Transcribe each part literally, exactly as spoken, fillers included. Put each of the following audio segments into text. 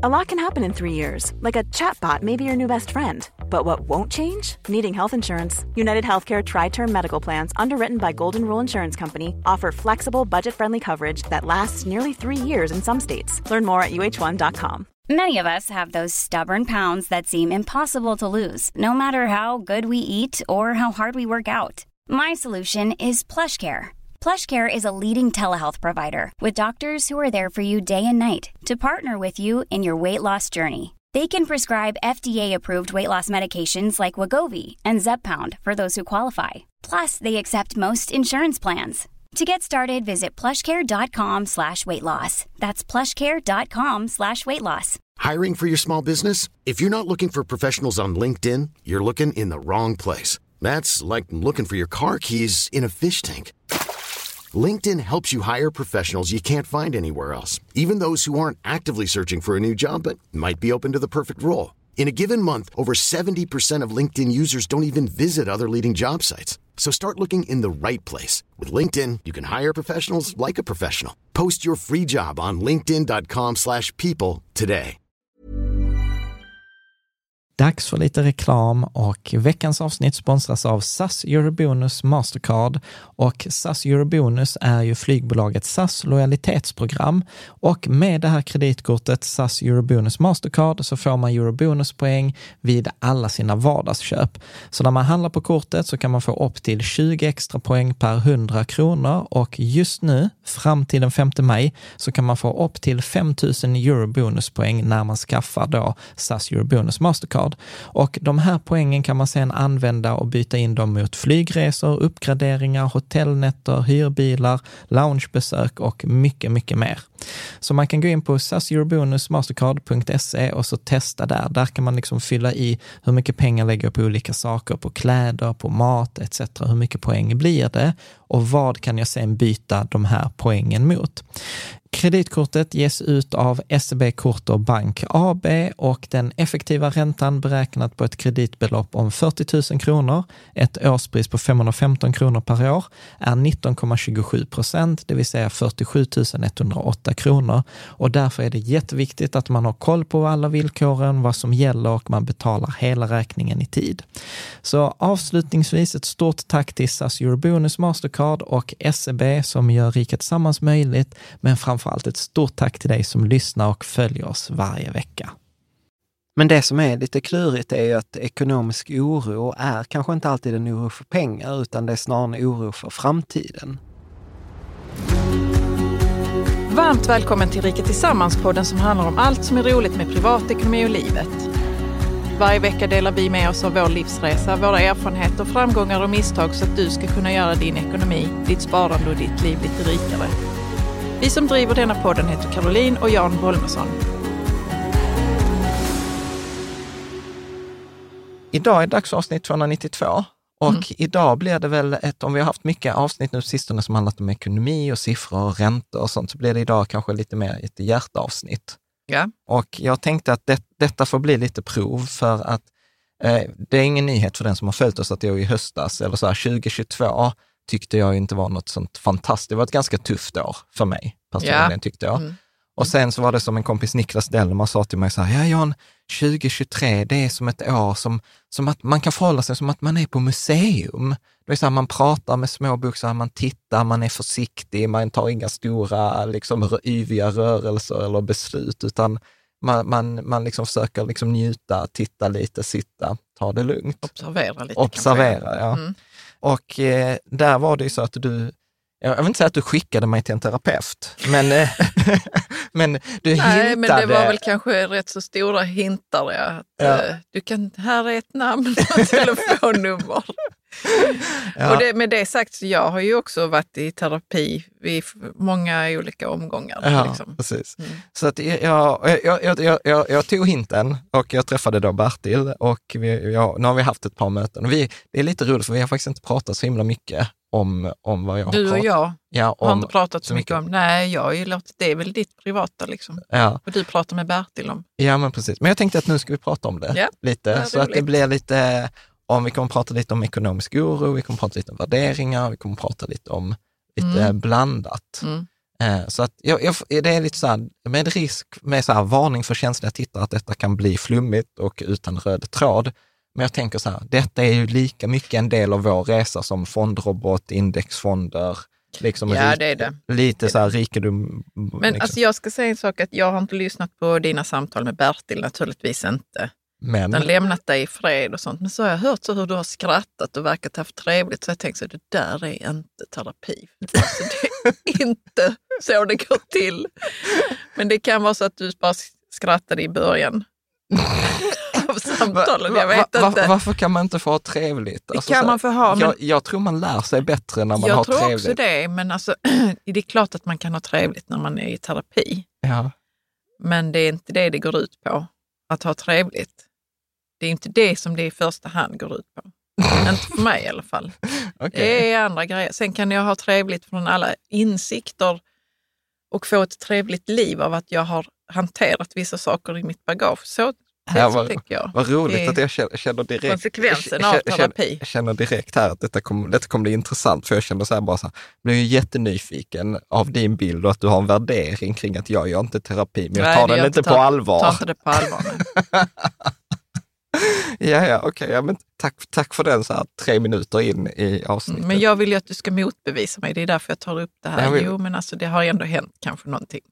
A lot can happen in three years, like a chatbot may be your new best friend. But what won't change? Needing health insurance. United Healthcare Tri-Term Medical Plans, underwritten by Golden Rule Insurance Company, offer flexible, budget-friendly coverage that lasts nearly three years in some states. Learn more at U H one dot com. Many of us have those stubborn pounds that seem impossible to lose, no matter how good we eat or how hard we work out. My solution is PlushCare. PlushCare is a leading telehealth provider with doctors who are there for you day and night to partner with you in your weight loss journey. They can prescribe F D A-approved weight loss medications like Wegovy and Zepbound for those who qualify. Plus, they accept most insurance plans. To get started, visit plushcare.com slash weight loss. That's plushcare.com slash weight loss. Hiring for your small business? If you're not looking for professionals on LinkedIn, you're looking in the wrong place. That's like looking for your car keys in a fish tank. LinkedIn helps you hire professionals you can't find anywhere else, even those who aren't actively searching for a new job but might be open to the perfect role. In a given month, over seventy percent of LinkedIn users don't even visit other leading job sites. So start looking in the right place. With LinkedIn, you can hire professionals like a professional. Post your free job on linkedin dot com slash people today. Dags för lite reklam och veckans avsnitt sponsras av S A S Eurobonus Mastercard, och S A S Eurobonus är ju flygbolaget S A S lojalitetsprogram, och med det här kreditkortet S A S Eurobonus Mastercard så får man Eurobonuspoäng vid alla sina vardagsköp. Så när man handlar på kortet så kan man få upp till tjugo extra poäng per hundra kronor, och just nu fram till den femte maj så kan man få upp till fem tusen Eurobonuspoäng när man skaffar då S A S Eurobonus Mastercard. Och de här poängen kan man sedan använda och byta in dem mot flygresor, uppgraderingar, hotellnätter, hyrbilar, loungebesök och mycket, mycket mer. Så man kan gå in på s a s eurobonus mastercard punkt se och så testa där. Där kan man liksom fylla i hur mycket pengar lägger på olika saker, på kläder, på mat et cetera. Hur mycket poäng blir det och vad kan jag sen byta de här poängen mot? Kreditkortet ges ut av S E B Kort och Bank A B, och den effektiva räntan beräknat på ett kreditbelopp om fyrtio tusen kronor, ett årspris på femhundrafemton kronor per år, är nitton komma tjugosju procent, det vill säga fyrtiosju tusen etthundraåtta kronor. Och därför är det jätteviktigt att man har koll på alla villkoren, vad som gäller, och man betalar hela räkningen i tid. Så avslutningsvis ett stort tack till S A S Eurobonus Mastercard och S E B som gör Riket Tillsammans möjligt, men framför allt ett stort tack till dig som lyssnar och följer oss varje vecka. Men det som är lite klurigt är ju att ekonomisk oro är kanske inte alltid en oro för pengar, utan det är snarare en oro för framtiden. Varmt välkommen till Riket Tillsammans-podden som handlar om allt som är roligt med privatekonomi och livet. Varje vecka delar vi med oss av vår livsresa, våra erfarenheter, framgångar och misstag så att du ska kunna göra din ekonomi, ditt sparande och ditt liv lite rikare. Vi som driver denna podden heter Caroline och Jan Bolmesson. Idag är dagsavsnitt tvåhundranittiotvå, och mm. idag blir det väl ett, om vi har haft mycket avsnitt nu sistone som handlat om ekonomi och siffror och räntor och sånt, så blir det idag kanske lite mer ett hjärtavsnitt. Ja. Och jag tänkte att det, detta får bli lite prov, för att eh, det är ingen nyhet för den som har följt oss att jag i höstas, eller så här tjugohundratjugotvå, tyckte jag inte var något sånt fantastiskt. Det var ett ganska tufft år för mig, personligen, ja. tyckte jag. Mm. Och sen så var det som en kompis, Niklas Delmar, sa till mig så här: ja Jan, tjugohundratjugotre, det är som ett år som, som att man kan förhålla sig som att man är på museum. Det är så här, man pratar med små bokstäver, man tittar, man är försiktig, man tar inga stora liksom yviga rörelser eller beslut, utan man, man, man liksom försöker liksom njuta, titta lite, sitta, ta det lugnt. Observera lite. Observera, ja. Mm. Och eh, där var det ju så att du, jag vill inte säga att du skickade mig till en terapeut, men, eh, men du Nej, hintade. men det var väl kanske rätt så stora hintar. Ja, att, ja. Eh, du kan, här är ett namn och telefonnummer. Ja. Och det, med det sagt, så jag har ju också varit i terapi vid många olika omgångar. Ja, liksom. precis. Mm. Så att jag, jag, jag, jag, jag, jag tog hinten och jag träffade då Bertil, och vi, jag, nu har vi haft ett par möten. Och vi, det är lite roligt för vi har faktiskt inte pratat så himla mycket om, om vad jag har Du och pratat. jag ja, om, har inte pratat så, så mycket mycket om. Nej, jag har ju låtit, det är väl ditt privata liksom. Ja. Och du pratar med Bertil om. Ja, men precis. Men jag tänkte att nu ska vi prata om det ja, lite. det så att det blir lite, om vi kommer prata lite om ekonomisk oro, vi kommer prata lite om värderingar, vi kommer prata lite om lite mm. blandat. Mm. Eh, så att jag, jag, det är lite så här, med risk, med så här varning för känsliga tittare att detta kan bli flummigt och utan röd tråd. Men jag tänker så här, detta är ju lika mycket en del av vår resa som fondrobot, indexfonder, liksom ja, rik, det är det. lite det så här rikedom. Men liksom. alltså jag ska säga en sak, att jag har inte lyssnat på dina samtal med Bertil, naturligtvis inte. Men Den lämnat dig i fred och sånt. Men så har jag hört så hur du har skrattat och verkat haft trevligt. Så jag tänkte så det där är inte terapi. Alltså, det är inte så det går till. Men det kan vara så att du bara skrattade i början av samtalen. Jag vet va, va, inte. va, varför kan man inte få ha trevligt? Alltså, det kan så, man få ha. Men jag, jag tror man lär sig bättre när man jag har tror trevligt. också det. Men alltså, det är klart att man kan ha trevligt när man är i terapi. Ja. Men det är inte det det går ut på. Att ha trevligt. Det är inte det som det i första hand går ut på. Inte för mig i alla fall. Okay. Det är andra grejer. Sen kan jag ha trevligt från alla insikter och få ett trevligt liv av att jag har hanterat vissa saker i mitt bagage. Så, ja, så vad, tänker jag. Vad roligt det att jag känner, känner direkt. Konsekvensen jag, av terapi. Jag känner direkt här att detta kommer, detta kommer bli intressant, för jag känner så här bara så här, jag blir ju jättenyfiken av din bild och att du har en värdering kring att jag gör inte terapi, men jag Nej, tar den jag inte tar, på allvar. tar inte det på allvar. ja, ja, okej. Okay, ja, men tack, tack för den så här tre minuter in i avsnittet. Men jag vill ju att du ska motbevisa mig. Det är därför jag tar upp det här. Vill... Jo, men alltså det har ändå hänt kanske någonting.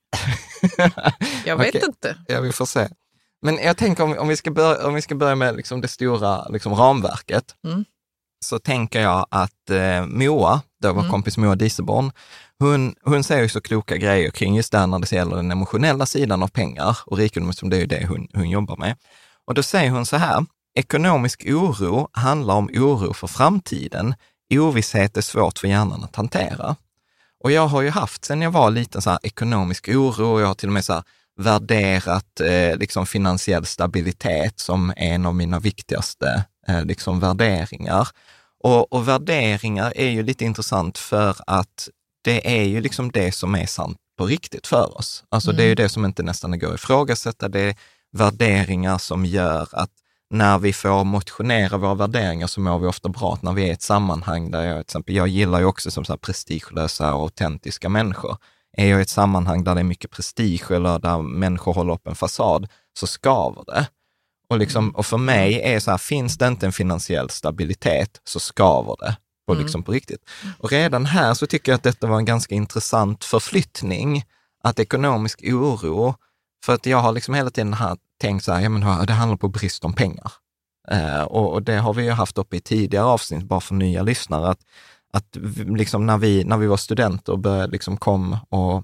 Jag vet okay. inte. Ja, vi får se. Men jag tänker om, om, vi, ska börja, om vi ska börja med liksom det stora liksom ramverket, mm. så tänker jag att eh, Moa, då var mm. kompis Moa Dieselborn, hon, hon säger ju så kloka grejer kring just där när det gäller den emotionella sidan av pengar och rikedom, som det är ju det hon, hon jobbar med. Och då säger hon så här: ekonomisk oro handlar om oro för framtiden. Ovisshet är svårt för hjärnan att hantera. Och jag har ju haft, sen jag var liten, så här ekonomisk oro, och jag har till och med så här värderat eh, liksom finansiell stabilitet som en av mina viktigaste eh, liksom värderingar. Och, och värderingar är ju lite intressant för att det är ju liksom det som är sant på riktigt för oss. Alltså mm. det är ju det som inte nästan går att ifrågasätta. Det är värderingar som gör att när vi får motionera våra värderingar så mår vi ofta bra. Att när vi är i ett sammanhang där jag, till exempel, jag gillar ju också som så här prestigelösa och autentiska människor. Är jag i ett sammanhang där det är mycket prestige eller där människor håller upp en fasad, så skaver det. Och, liksom, och för mig är så här, finns det inte en finansiell stabilitet så skaver det på, liksom mm. på riktigt. Och redan här så tycker jag att detta var en ganska intressant förflyttning, att ekonomisk oro, för att jag har liksom hela tiden här tänkt så här, ja men det handlar på brist om pengar. Eh, och, och det har vi ju haft uppe i tidigare avsnitt, bara för nya lyssnare, att Att liksom när, vi, när vi var studenter och började liksom kom och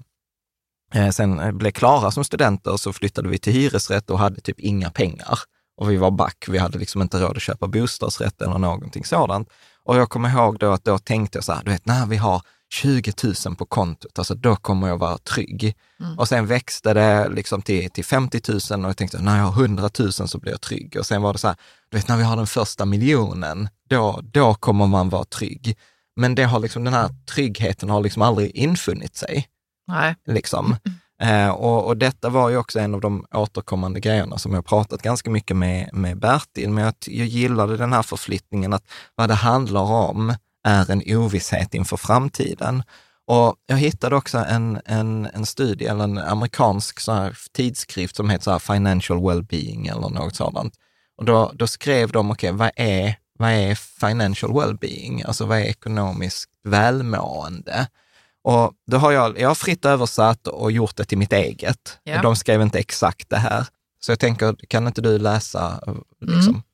eh, sen blev klara som studenter, så flyttade vi till hyresrätt och hade typ inga pengar. Och vi var back, vi hade liksom inte råd att köpa bostadsrätt eller någonting sådant. Och jag kommer ihåg då att då tänkte jag så här, du vet, när vi har tjugo tusen på kontot, alltså då kommer jag vara trygg. Mm. Och sen växte det liksom till, till femtio tusen och jag tänkte, när jag har hundra tusen så blir jag trygg. Och sen var det så här, du vet, när vi har den första miljonen, då, då kommer man vara trygg. Men det har liksom, den här tryggheten har liksom aldrig infunnit sig. Nej. Liksom. Eh, och, och detta var ju också en av de återkommande grejerna som jag har pratat ganska mycket med, med Bertil. Men jag, jag gillade den här förflyttningen, att vad det handlar om är en ovisshet inför framtiden. Och jag hittade också en, en, en studie, eller en amerikansk så här tidskrift som heter så här Financial Wellbeing eller något sådant. Och då, då skrev de, okej, okay, vad är Vad är financial well-being? Alltså vad är ekonomiskt välmående? Och då har jag, jag har fritt översatt och gjort det till mitt eget. Ja. De skrev inte exakt det här. Så jag tänker, kan inte du läsa? Liksom? Mm.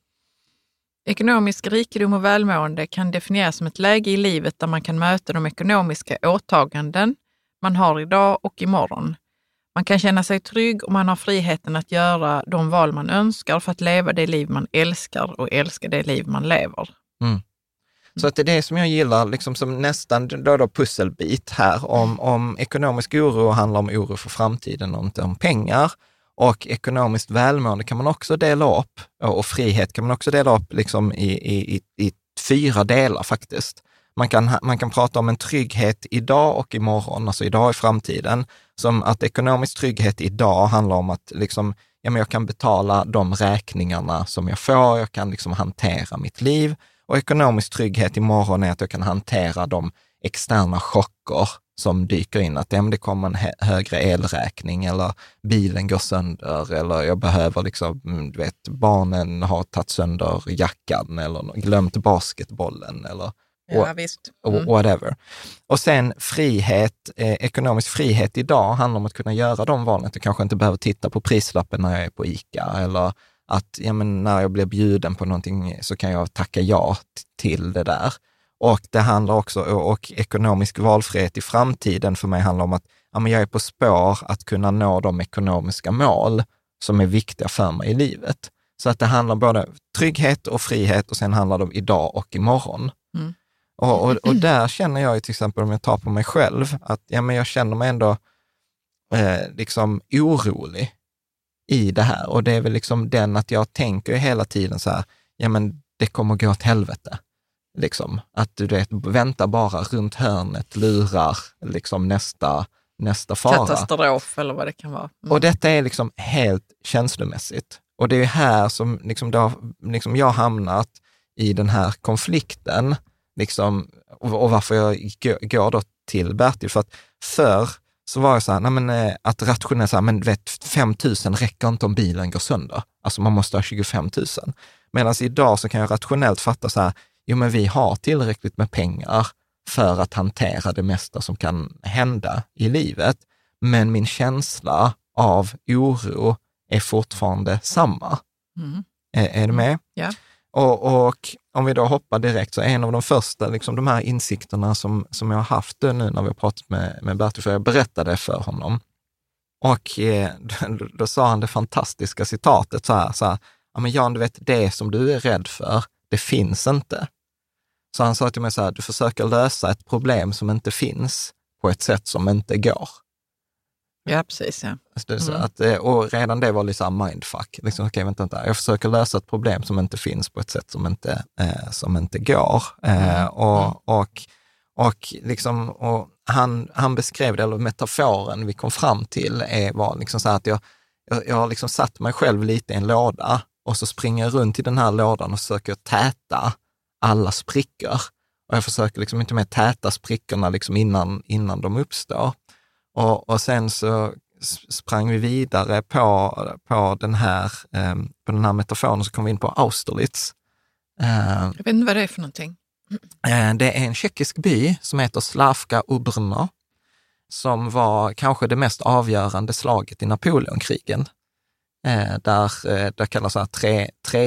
Ekonomisk rikedom och välmående kan definieras som ett läge i livet där man kan möta de ekonomiska åtaganden man har idag och imorgon. Man kan känna sig trygg och man har friheten att göra de val man önskar för att leva det liv man älskar och älska det liv man lever. Mm. Så att det är det som jag gillar, liksom som nästan då då pusselbit här, om, om ekonomisk oro handlar om oro för framtiden och inte om pengar. Och ekonomiskt välmående kan man också dela upp, och frihet kan man också dela upp liksom i, i, i, i fyra delar faktiskt. Man kan, man kan prata om en trygghet idag och imorgon, alltså idag i framtiden. Som att ekonomisk trygghet idag handlar om att liksom, ja, men jag kan betala de räkningarna som jag får, jag kan liksom hantera mitt liv. Och ekonomisk trygghet imorgon är att jag kan hantera de externa chocker som dyker in. Att ja, det kommer en hö- högre elräkning eller bilen går sönder eller jag behöver liksom, du vet, barnen har tagit sönder jackan eller glömt basketbollen eller Ja, visst. Mm. whatever. Och sen frihet, eh, ekonomisk frihet idag handlar om att kunna göra de valen. Att jag kanske inte behöver titta på prislappen när jag är på ICA eller att ja, men när jag blir bjuden på någonting så kan jag tacka ja t- till det där. Och det handlar också, och, och ekonomisk valfrihet i framtiden för mig handlar om att ja, men jag är på spår att kunna nå de ekonomiska mål som är viktiga för mig i livet. Så att det handlar både trygghet och frihet och sen handlar det om idag och imorgon. Mm. Och, och, och där känner jag ju till exempel om jag tar på mig själv att ja, men jag känner mig ändå eh, liksom orolig i det här. Och det är väl liksom den att jag tänker hela tiden så här, ja men det kommer gå åt helvete. Liksom. Att du vet, vänta bara runt hörnet, lurar liksom nästa, nästa fara. Katastrof eller vad det kan vara. Mm. Och detta är liksom helt känslomässigt. Och det är här som liksom då, liksom jag hamnat i den här konflikten. Liksom, och, och varför jag g- går då till Bertil. För att förr så var jag så här, nej men, att rationellt så här, men vet, fem tusen räcker inte om bilen går sönder. Alltså man måste ha tjugofem tusen. Medan idag så kan jag rationellt fatta så här, jo men vi har tillräckligt med pengar för att hantera det mesta som kan hända i livet. Men min känsla av oro är fortfarande samma. Mm. Är, är du med? Ja. Och, och om vi då hoppar direkt så är en av de första, liksom de här insikterna som, som jag har haft nu när vi har pratat med, med Bertil, för jag berättade för honom. Och eh, då, då sa han det fantastiska citatet så här, så här, ja men Jan, du vet, det som du är rädd för, det finns inte. Så han sa till mig så här, du försöker lösa ett problem som inte finns på ett sätt som inte går. Ja, precis. Ja. Mm. Mm. Att, och redan det var liksom mindfuck. Liksom, okay, vänta, vänta. Jag försöker lösa ett problem som inte finns på ett sätt som inte, eh, som inte går. Eh, och, och, och, liksom, och han, han beskrev det, eller metaforen vi kom fram till är, var liksom så här att jag, jag, jag har liksom satt mig själv lite i en låda och så springer jag runt i den här lådan och försöker täta alla sprickor. Och jag försöker liksom inte mer täta sprickorna liksom innan, innan de uppstår. Och, och sen så sprang vi vidare på, på, den här, eh, på den här metaforen, så kom vi in på Austerlitz. Eh, Jag vet inte vad det är för någonting. eh, det är en tjeckisk by som heter Slavka u Brno, som var kanske det mest avgörande slaget i Napoleonkrigen. Eh, där eh, det kallas så tre, tre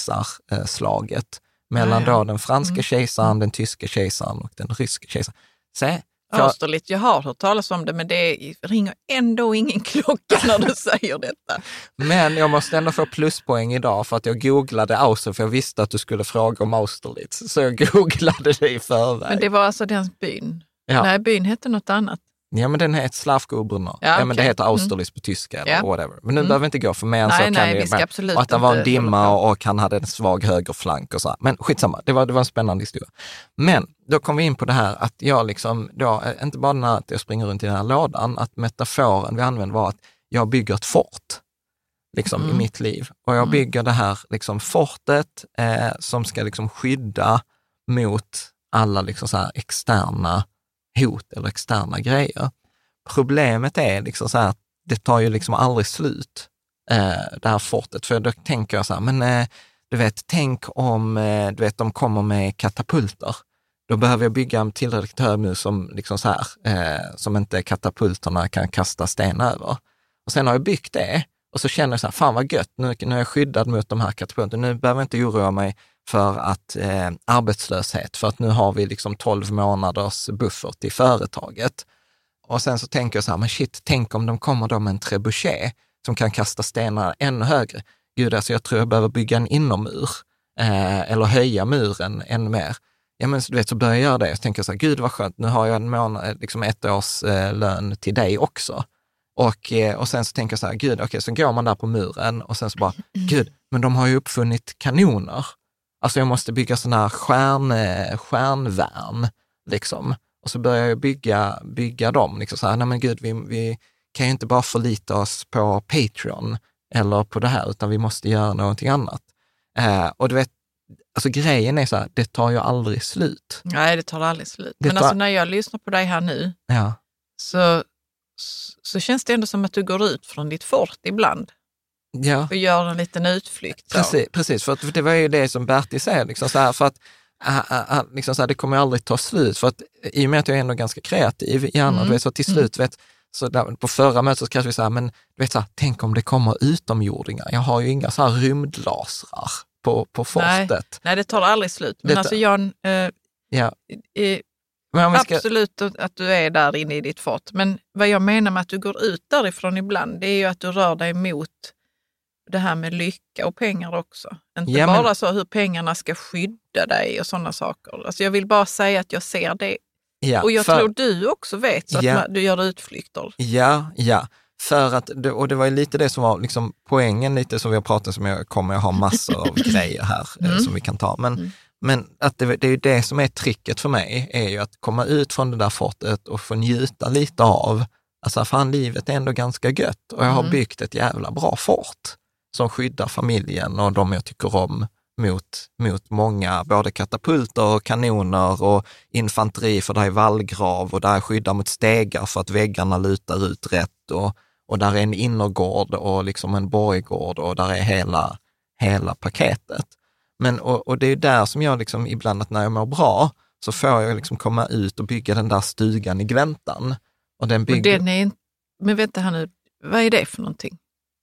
kejsarslaget mellan ja, ja. då den franska Mm. kejsaren, den tyska kejsaren och den ryska kejsaren. Se, för, Austerlitz, jag har hört talas om det, men det ringer ändå ingen klocka när du säger detta. men jag måste ändå få pluspoäng idag för att jag googlade Austerlitz, för jag visste att du skulle fråga om Austerlitz. Så jag googlade det i förväg. Men det var alltså den byn? Ja. Nej, byn hette något annat. Ja, men den heter Slavka u Brno. Ja, Ja, okay. men det heter Austerlitz mm. på tyska eller ja. whatever. Men nu mm. behöver vi inte gå för mer än så. Nej, Kan nej, vi, vi ska absolut och att det var en inte dimma hålla på. och han hade en svag högerflank och så här. Men skitsamma, det var, det var en spännande historia. Men då kom vi in på det här att jag liksom, då, inte bara när att jag springer runt i den här lådan, att metaforen vi använde var att jag bygger ett fort liksom, Mm. i mitt liv. Och jag Mm. bygger det här liksom, fortet eh, som ska liksom, skydda mot alla liksom, så här, externa hot eller externa grejer. Problemet är liksom så här att det tar ju liksom aldrig slut, eh, det här fortet. För då tänker jag så här, men eh, du vet, tänk om eh, du vet, de kommer med katapulter. Då behöver jag bygga en tillräckligt hög mur som, liksom så här, eh, som inte katapulterna kan kasta sten över. Och sen har jag byggt det och så känner jag så här, fan vad gött, nu, nu är jag skyddad mot de här katapulterna. Nu behöver jag inte oroa mig för att eh, arbetslöshet, för att nu har vi liksom tolv månaders buffert i företaget. Och sen så tänker jag så här, men shit, tänk om de kommer då med en trebuchet som kan kasta stenar ännu högre. Gud, alltså jag tror jag behöver bygga en inomur eh, eller höja muren ännu mer. Ja, men du vet, så börjar jag göra det. Jag tänker så här, gud vad skönt, nu har jag en månad, liksom ett års eh, lön till dig också. Och, eh, och sen så tänker jag så här, gud, okej, okay, så går man där på muren och sen så bara, gud, men de har ju uppfunnit kanoner. Alltså jag måste bygga sådana här stjärn, stjärnvärn, liksom. Och så börjar jag bygga, bygga dem. Liksom så här, nej men gud, vi, vi kan ju inte bara förlita oss på Patreon eller på det här, utan vi måste göra någonting annat. Eh, och du vet, alltså grejen är så här, det tar ju aldrig slut. Nej, det tar aldrig slut. Det Men tar... alltså när jag lyssnar på dig här nu ja. så, så känns det ändå som att du går ut från ditt fort ibland. Ja. Och gör en liten utflykt. Så. Precis, precis, för att det var ju det som Bertil säger, liksom så här, för att äh, äh, liksom så här, det kommer aldrig ta slut, för att i och med att jag är ändå ganska kreativ i andra, mm. vet, så till slut, mm. vet, så där, på förra mötet så kanske vi säger, men du vet så här, tänk om det kommer utomjordingar, jag har ju inga så här rymdlasrar på, på fortet. Nej, nej, det tar aldrig slut. Men det, alltså Jan, eh, ja. eh, men ska... absolut att du är där inne i ditt fort, men vad jag menar med att du går ut därifrån ibland, det är ju att du rör dig mot det här med lycka och pengar också. Inte ja, bara men... så hur pengarna ska skydda dig och sådana saker. Alltså jag vill bara säga att jag ser det. Ja, och jag för... tror du också vet så ja. Att du gör utflykter. Ja, ja. För att, och det var ju lite det som var liksom poängen, lite som vi har pratat om, jag kommer att ha massor av grejer här mm. som vi kan ta. Men, mm. men att det, det är ju det som är tricket för mig, är ju att komma ut från det där fortet och få njuta lite av, alltså fan, livet är ändå ganska gött och jag har mm. byggt ett jävla bra fort som skyddar familjen och de jag tycker om mot, mot många, både katapulter och kanoner och infanteri, för där är vallgrav och där skyddar mot stegar för att väggarna lutar ut rätt och, och där är en innergård och liksom en borggård och där är hela, hela paketet. Men, och, och det är där som jag liksom ibland, att när jag mår bra så får jag liksom komma ut och bygga den där stugan i gläntan. Och den bygger... Och den är inte, men vänta här nu, vad är det för någonting?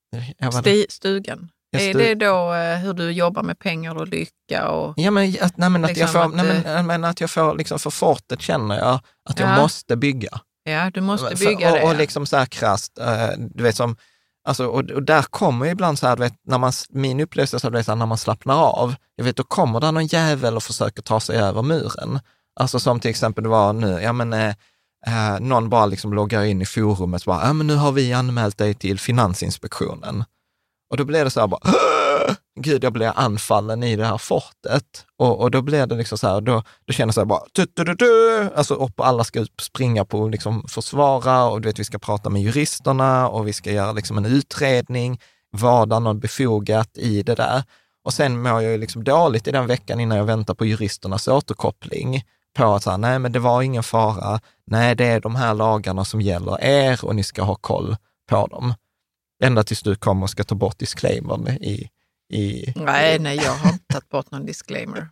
St- stugan. Ja, stu- är det då eh, hur du jobbar med pengar och lycka? Och, ja, men, att, nej, men, att, liksom jag får, att, nej, men, men att jag får, liksom för fortet känner jag att ja. Jag måste bygga. Ja, du måste bygga för, det. Och, och liksom så här krasst, eh, du vet som, alltså, och, och där kommer ibland så här, du vet, när man, min upplevelse så här, när man slappnar av, jag vet, då kommer där någon jävel och försöker ta sig över muren. Alltså som till exempel det var nu, ja men, eh, eh, någon bara liksom loggar in i forumet och bara, ja men nu har vi anmält dig till Finansinspektionen. Och då blev det så här bara, gud, jag blev anfallen i det här fortet. Och, och då blev det liksom så här, då, då känner jag så här bara, tu, tu, tu, tu. Alltså upp och alla ska springa på liksom försvara och du vet, vi ska prata med juristerna och vi ska göra liksom en utredning, var det någon befogat i det där. Och sen mår jag ju liksom dåligt i den veckan innan jag väntar på juristernas återkoppling på att säga, nej men det var ingen fara, nej det är de här lagarna som gäller er och ni ska ha koll på dem. Ända tills du kommer och ska ta bort disclaimern i... i nej, nej, jag har inte tagit bort någon disclaimer.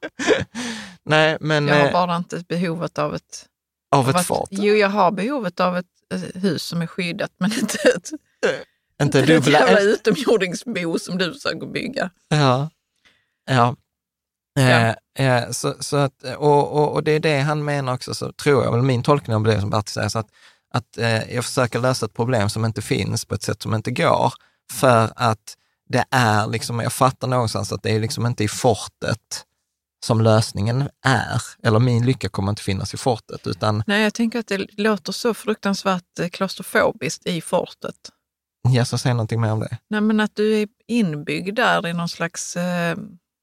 Nej, men... Jag har bara inte behovet av ett... Av ett att, fort? Jo, jag har behovet av ett, ett hus som är skyddat, men inte ett... Inte, inte dubbla... ett jävla utomjordingsbo som du försöker bygga. Ja, ja. Ja. Eh, så, så att, och, och, och det är det han menar också, så tror jag, väl min tolkning av det som Bertil säger, så att att eh, jag försöker lösa ett problem som inte finns på ett sätt som inte går, för att det är liksom, jag fattar någonstans att det är liksom inte i fortet som lösningen är, eller min lycka kommer inte finnas i fortet, utan... Nej, jag tänker att det låter så fruktansvärt klaustrofobiskt i fortet. Ja, så säg någonting mer om det. Nej, men att du är inbyggd där i någon slags... Eh...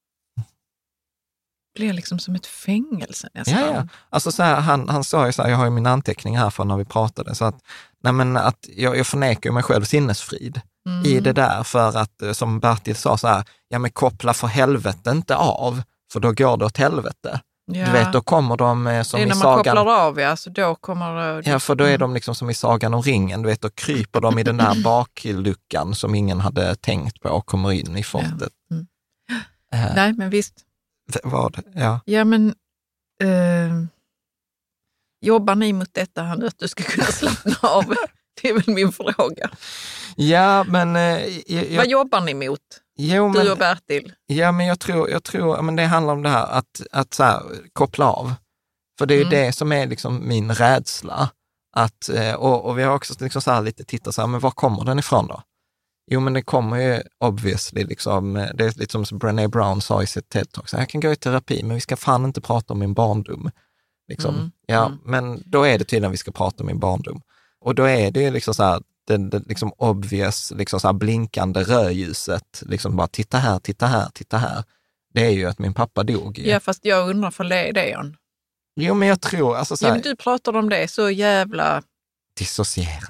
blir liksom som ett fängelse nästan. Ja, ja. Alltså så här, han, han sa ju så här, jag har ju min anteckning här från när vi pratade, så att, nej men att jag, jag förnekar mig själv sinnesfrid mm. i det där, för att som Bertil sa så här, ja men koppla för helvete inte av, för då går det åt helvete. Ja. Du vet, då kommer de som i sagan... Det är när man sagan, kopplar av, ja, så då kommer... Ja, för då är de liksom som i Sagan om ringen, du vet, då kryper de i den där bakluckan som ingen hade tänkt på och kommer in i fortet. Ja. Mm. Uh. Nej, men visst. Vad? Ja. Ja, men eh, jobbar ni mot detta här nu, att du ska kunna slappna av? Det är väl min fråga. Ja, men... Eh, jag, vad jobbar ni mot? Jo, du men, och Bertil? Ja, men jag tror, jag tror men det handlar om det här att, att så här, koppla av. För det är mm. det som är liksom min rädsla. Att, och, och vi har också liksom så här lite tittat så här, men var kommer den ifrån då? Jo, men det kommer ju obviously liksom, det är lite som Brené Brown sa i sitt TED-talk, så jag kan gå i terapi, men vi ska fan inte prata om min barndom. Liksom. Mm. Ja, mm. men då är det tydligen vi ska prata om min barndom. Och då är det ju liksom så här, det, det liksom obvious, liksom så här blinkande rödljuset, liksom bara titta här, titta här, titta här. Det är ju att min pappa dog. Ja, fast jag undrar för det är det, Jan. Jo, men jag tror, alltså så här, ja, men du pratar om det så jävla... Dissocierat.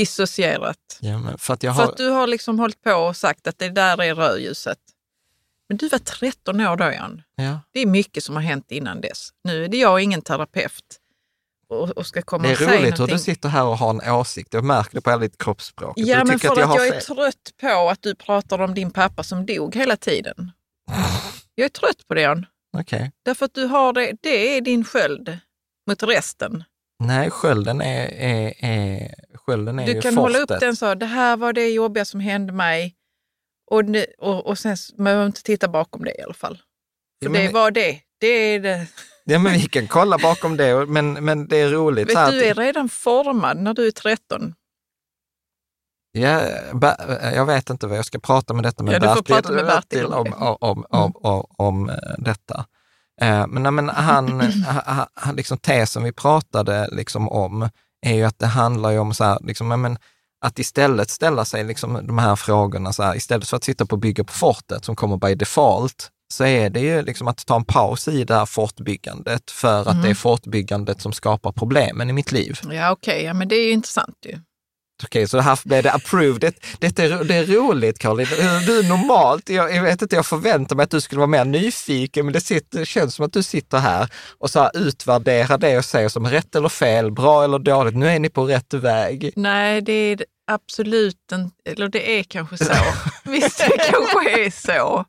Dissocierat. Ja, men för att jag har... har... För att du har liksom hållit på och sagt att det där är rödljuset. Men du var tretton år då, Jan. Ja. Det är mycket som har hänt innan dess. Nu är det jag ingen terapeut. Och, och ska komma det är och säga roligt någonting. hur du sitter här och har en åsikt. Jag märker det på ditt kroppsspråk. Ja, du men för att att jag, jag, har är fel. trött på att du pratar om din pappa som dog hela tiden. Jag är trött på det, Jan. Okej. Okay. Därför att du har det, det är din sköld mot resten. Nej, skölden är, är, är, skölden är du ju kan fortet. hålla upp den så, det här var det jobbiga som hände mig. Och, och, och sen behöver man inte titta bakom det i alla fall. För ja, men, det var det. Det är det. Ja, men vi kan kolla bakom det, men, men det är roligt. Vet, så du är att, redan formad när du är tretton. Ja, jag vet inte vad jag ska prata med detta med ja, Bertil, du får prata med Bertil om, om, om, om, om, om, om detta. Men, men han, han, liksom tesen vi pratade liksom om är ju att det handlar ju om så här, liksom, men, att istället ställa sig liksom de här frågorna så här, istället för att sitta på bygga på fortet som kommer by default, så är det ju liksom att ta en paus i det här fortbyggandet för att mm. det är fortbyggandet som skapar problemen i mitt liv. Ja, okej. Okay. Ja, men det är ju intressant ju. Okej, så här blev det approved. Det, det, är, det är roligt, Caroline. Du är normalt, jag, jag vet inte, jag förväntar mig att du skulle vara mer nyfiken, men det, sitter, det känns som att du sitter här och så här utvärderar det och säger som rätt eller fel, bra eller dåligt. Nu är ni på rätt väg. Nej, det är absolut en, eller det är kanske så. Visst, det kanske är så.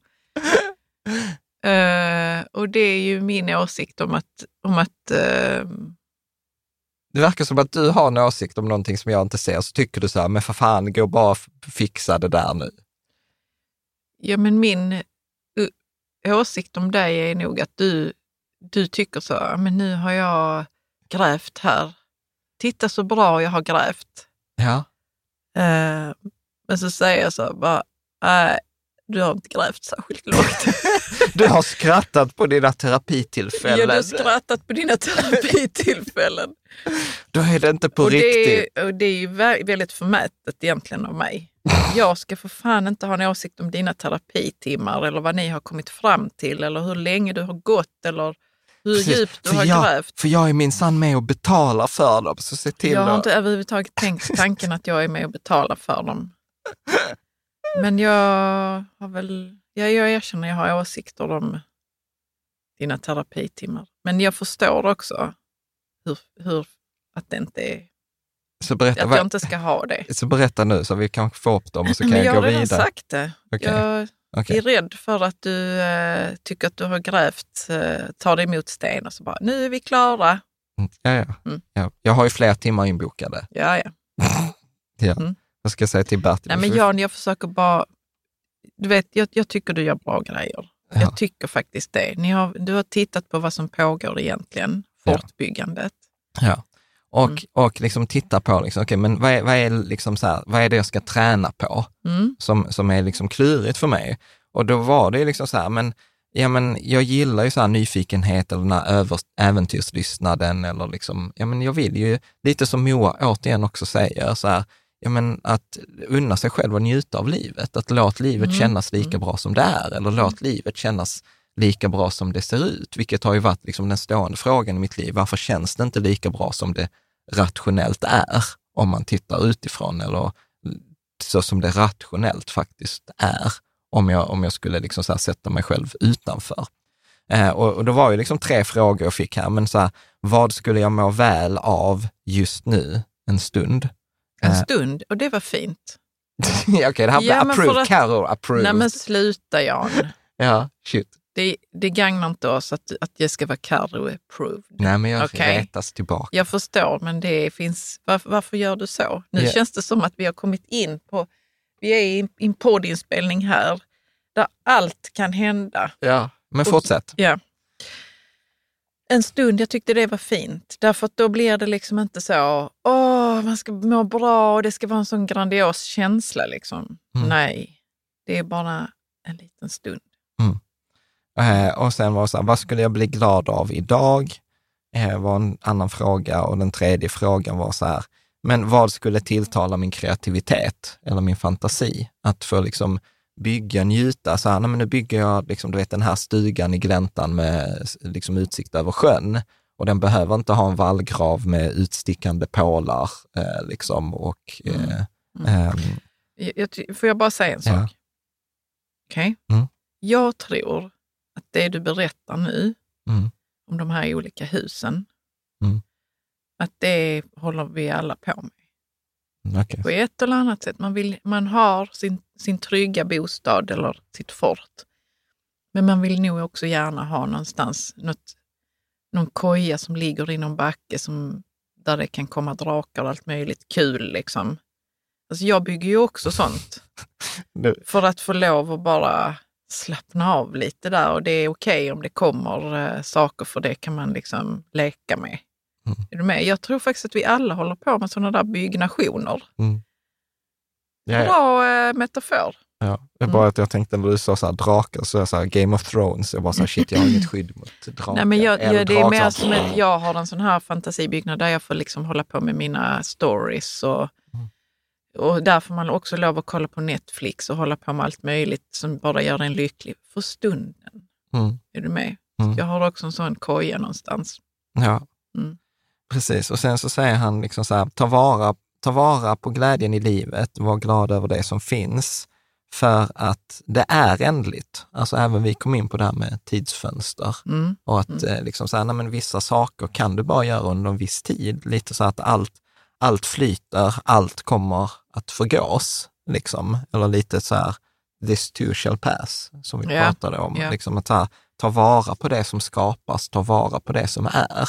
Uh, och det är ju min åsikt om att, om att uh, det verkar som att du har en åsikt om någonting som jag inte ser, så tycker du så här, men för fan, gå bara fixa det där nu. Ja, men min uh, åsikt om dig är nog att du, du tycker så, men nu har jag grävt här. Titta så bra jag har grävt. Ja. Uh, men så säger jag så, bara, nej, du har inte grävt särskilt lågt. Du har skrattat på dina terapitillfällen. Ja, du har skrattat på dina terapitillfällen. Då är det inte på och riktigt. Det är, och det är ju väldigt förmätet egentligen av mig. Jag ska för fan inte ha en åsikt om dina terapitimmar eller vad ni har kommit fram till eller hur länge du har gått eller hur Precis, djupt du har jag, grävt. För jag är minsann med och betalar för dem. Så se till jag har då. inte överhuvudtaget tänkt tanken att jag är med och betalar för dem. Men jag har väl, jag, jag erkänner jag har åsikter om dina terapitimmar. Men jag förstår också hur, hur att det inte är, så berätta, att jag inte ska ha det. Så berätta nu så vi kan få upp dem och så kan Men jag, jag gå vidare. Jag har redan sagt det. Okay. Jag okay. är rädd för att du äh, tycker att du har grävt, äh, tar dig emot sten och så bara, nu är vi klara. Mm, ja, ja. Mm. ja. Jag har ju fler timmar inbokade. Ja, ja. ja. Mm. Jag ska säga till Bertil. Nej, men Jan, jag försöker bara, du vet, jag, jag tycker du gör bra grejer. Ja. Jag tycker faktiskt det. Ni har, du har tittat på vad som pågår egentligen, fortbyggandet. Ja, och, mm. och liksom titta på, liksom, okay, men vad är, vad, är liksom så här, vad är det jag ska träna på mm. som, som är liksom klurigt för mig? Och då var det liksom så här, men, ja, men jag gillar ju så här nyfikenhet eller den här över, äventyrslystnaden eller liksom, ja men jag vill ju, lite som Moa återigen också säger, så här, ja, men att unna sig själv och njuta av livet. Att låt livet mm. kännas lika bra som det är. Eller mm. låt livet kännas lika bra som det ser ut. Vilket har ju varit liksom den stående frågan i mitt liv. Varför känns det inte lika bra som det rationellt är? Om man tittar utifrån. Eller så som det rationellt faktiskt är. Om jag, om jag skulle liksom så här sätta mig själv utanför. Eh, och, och då var ju liksom tre frågor jag fick här. Men så här, vad skulle jag må väl av just nu? En stund. En stund, och det var fint. Okej, okay, det här blir ja, approved, Karo, approved. Nej men sluta, Jan. ja, shit. Det, det gagnar inte oss att, att det ska vara Karo approved. Nej, men jag okay. rätas tillbaka. Jag förstår, men det finns, varför, varför gör du så? Nu yeah. känns det som att vi har kommit in på, vi är i en poddinspelning här, där allt kan hända. Ja, men fortsätt. Och, ja. En stund, jag tyckte det var fint. Därför att då blir det liksom inte så, åh, man ska må bra och det ska vara en sån grandios känsla liksom. Mm. Nej, det är bara en liten stund. Mm. Eh, och sen var det så här, vad skulle jag bli glad av idag? Eh, var en annan fråga. Och den tredje frågan var så här, men vad skulle tilltala min kreativitet eller min fantasi? Att få liksom bygga, njuta, så här, nej, men nu bygger jag liksom, du vet, den här stugan i gläntan med liksom utsikt över sjön, och den behöver inte ha en vallgrav med utstickande pålar eh, liksom, och eh, mm. Mm. Ähm, jag, jag, får jag bara säga en sak? Ja. Okej? Okay? Mm. jag tror att det du berättar nu Mm. om de här olika husen, Mm. att det håller vi alla på med. Okay. På ett eller annat sätt. Man, vill, man har sin, sin trygga bostad eller sitt fort. Men man vill nog också gärna ha någonstans något, någon koja som ligger i någon backe som, där det kan komma drakar och allt möjligt kul liksom. Alltså jag bygger ju också sånt. Du. För att få lov att bara slappna av lite där. Och det är okej om det kommer eh, saker, för det kan man liksom leka med. Mm. Är du med? Jag tror faktiskt att vi alla håller på med sådana där byggnationer. Mm. Ja, Bra eh, metafor. ja. Det är bara att jag tänkte när du sa så här drakar, så är jag så här Game of Thrones. Jag bara så här, shit, jag har inget skydd mot drakar. Nej, men jag, Eller jag, det är mer drakar. som att jag har en sån här fantasibyggnad där jag får liksom hålla på med mina stories. Och, Mm. och där får man också lov att kolla på Netflix och hålla på med allt möjligt som bara gör en lycklig för stunden. Mm. Är du med? Mm. Jag har också en sån koja någonstans. Ja, Mm. precis. Och sen så säger han liksom så här, ta vara, ta vara på glädjen i livet, var glad över det som finns, för att det är ändligt. Alltså även vi kom in på det här med tidsfönster. Mm. Och att Mm. eh, liksom så här, nej, men vissa saker kan du bara göra under en viss tid. Lite så att allt, allt flyter, allt kommer att förgås. Liksom. Eller lite så här, this too shall pass, som vi Ja, pratade om. ja. Liksom att ta, ta vara på det som skapas, ta vara på det som är.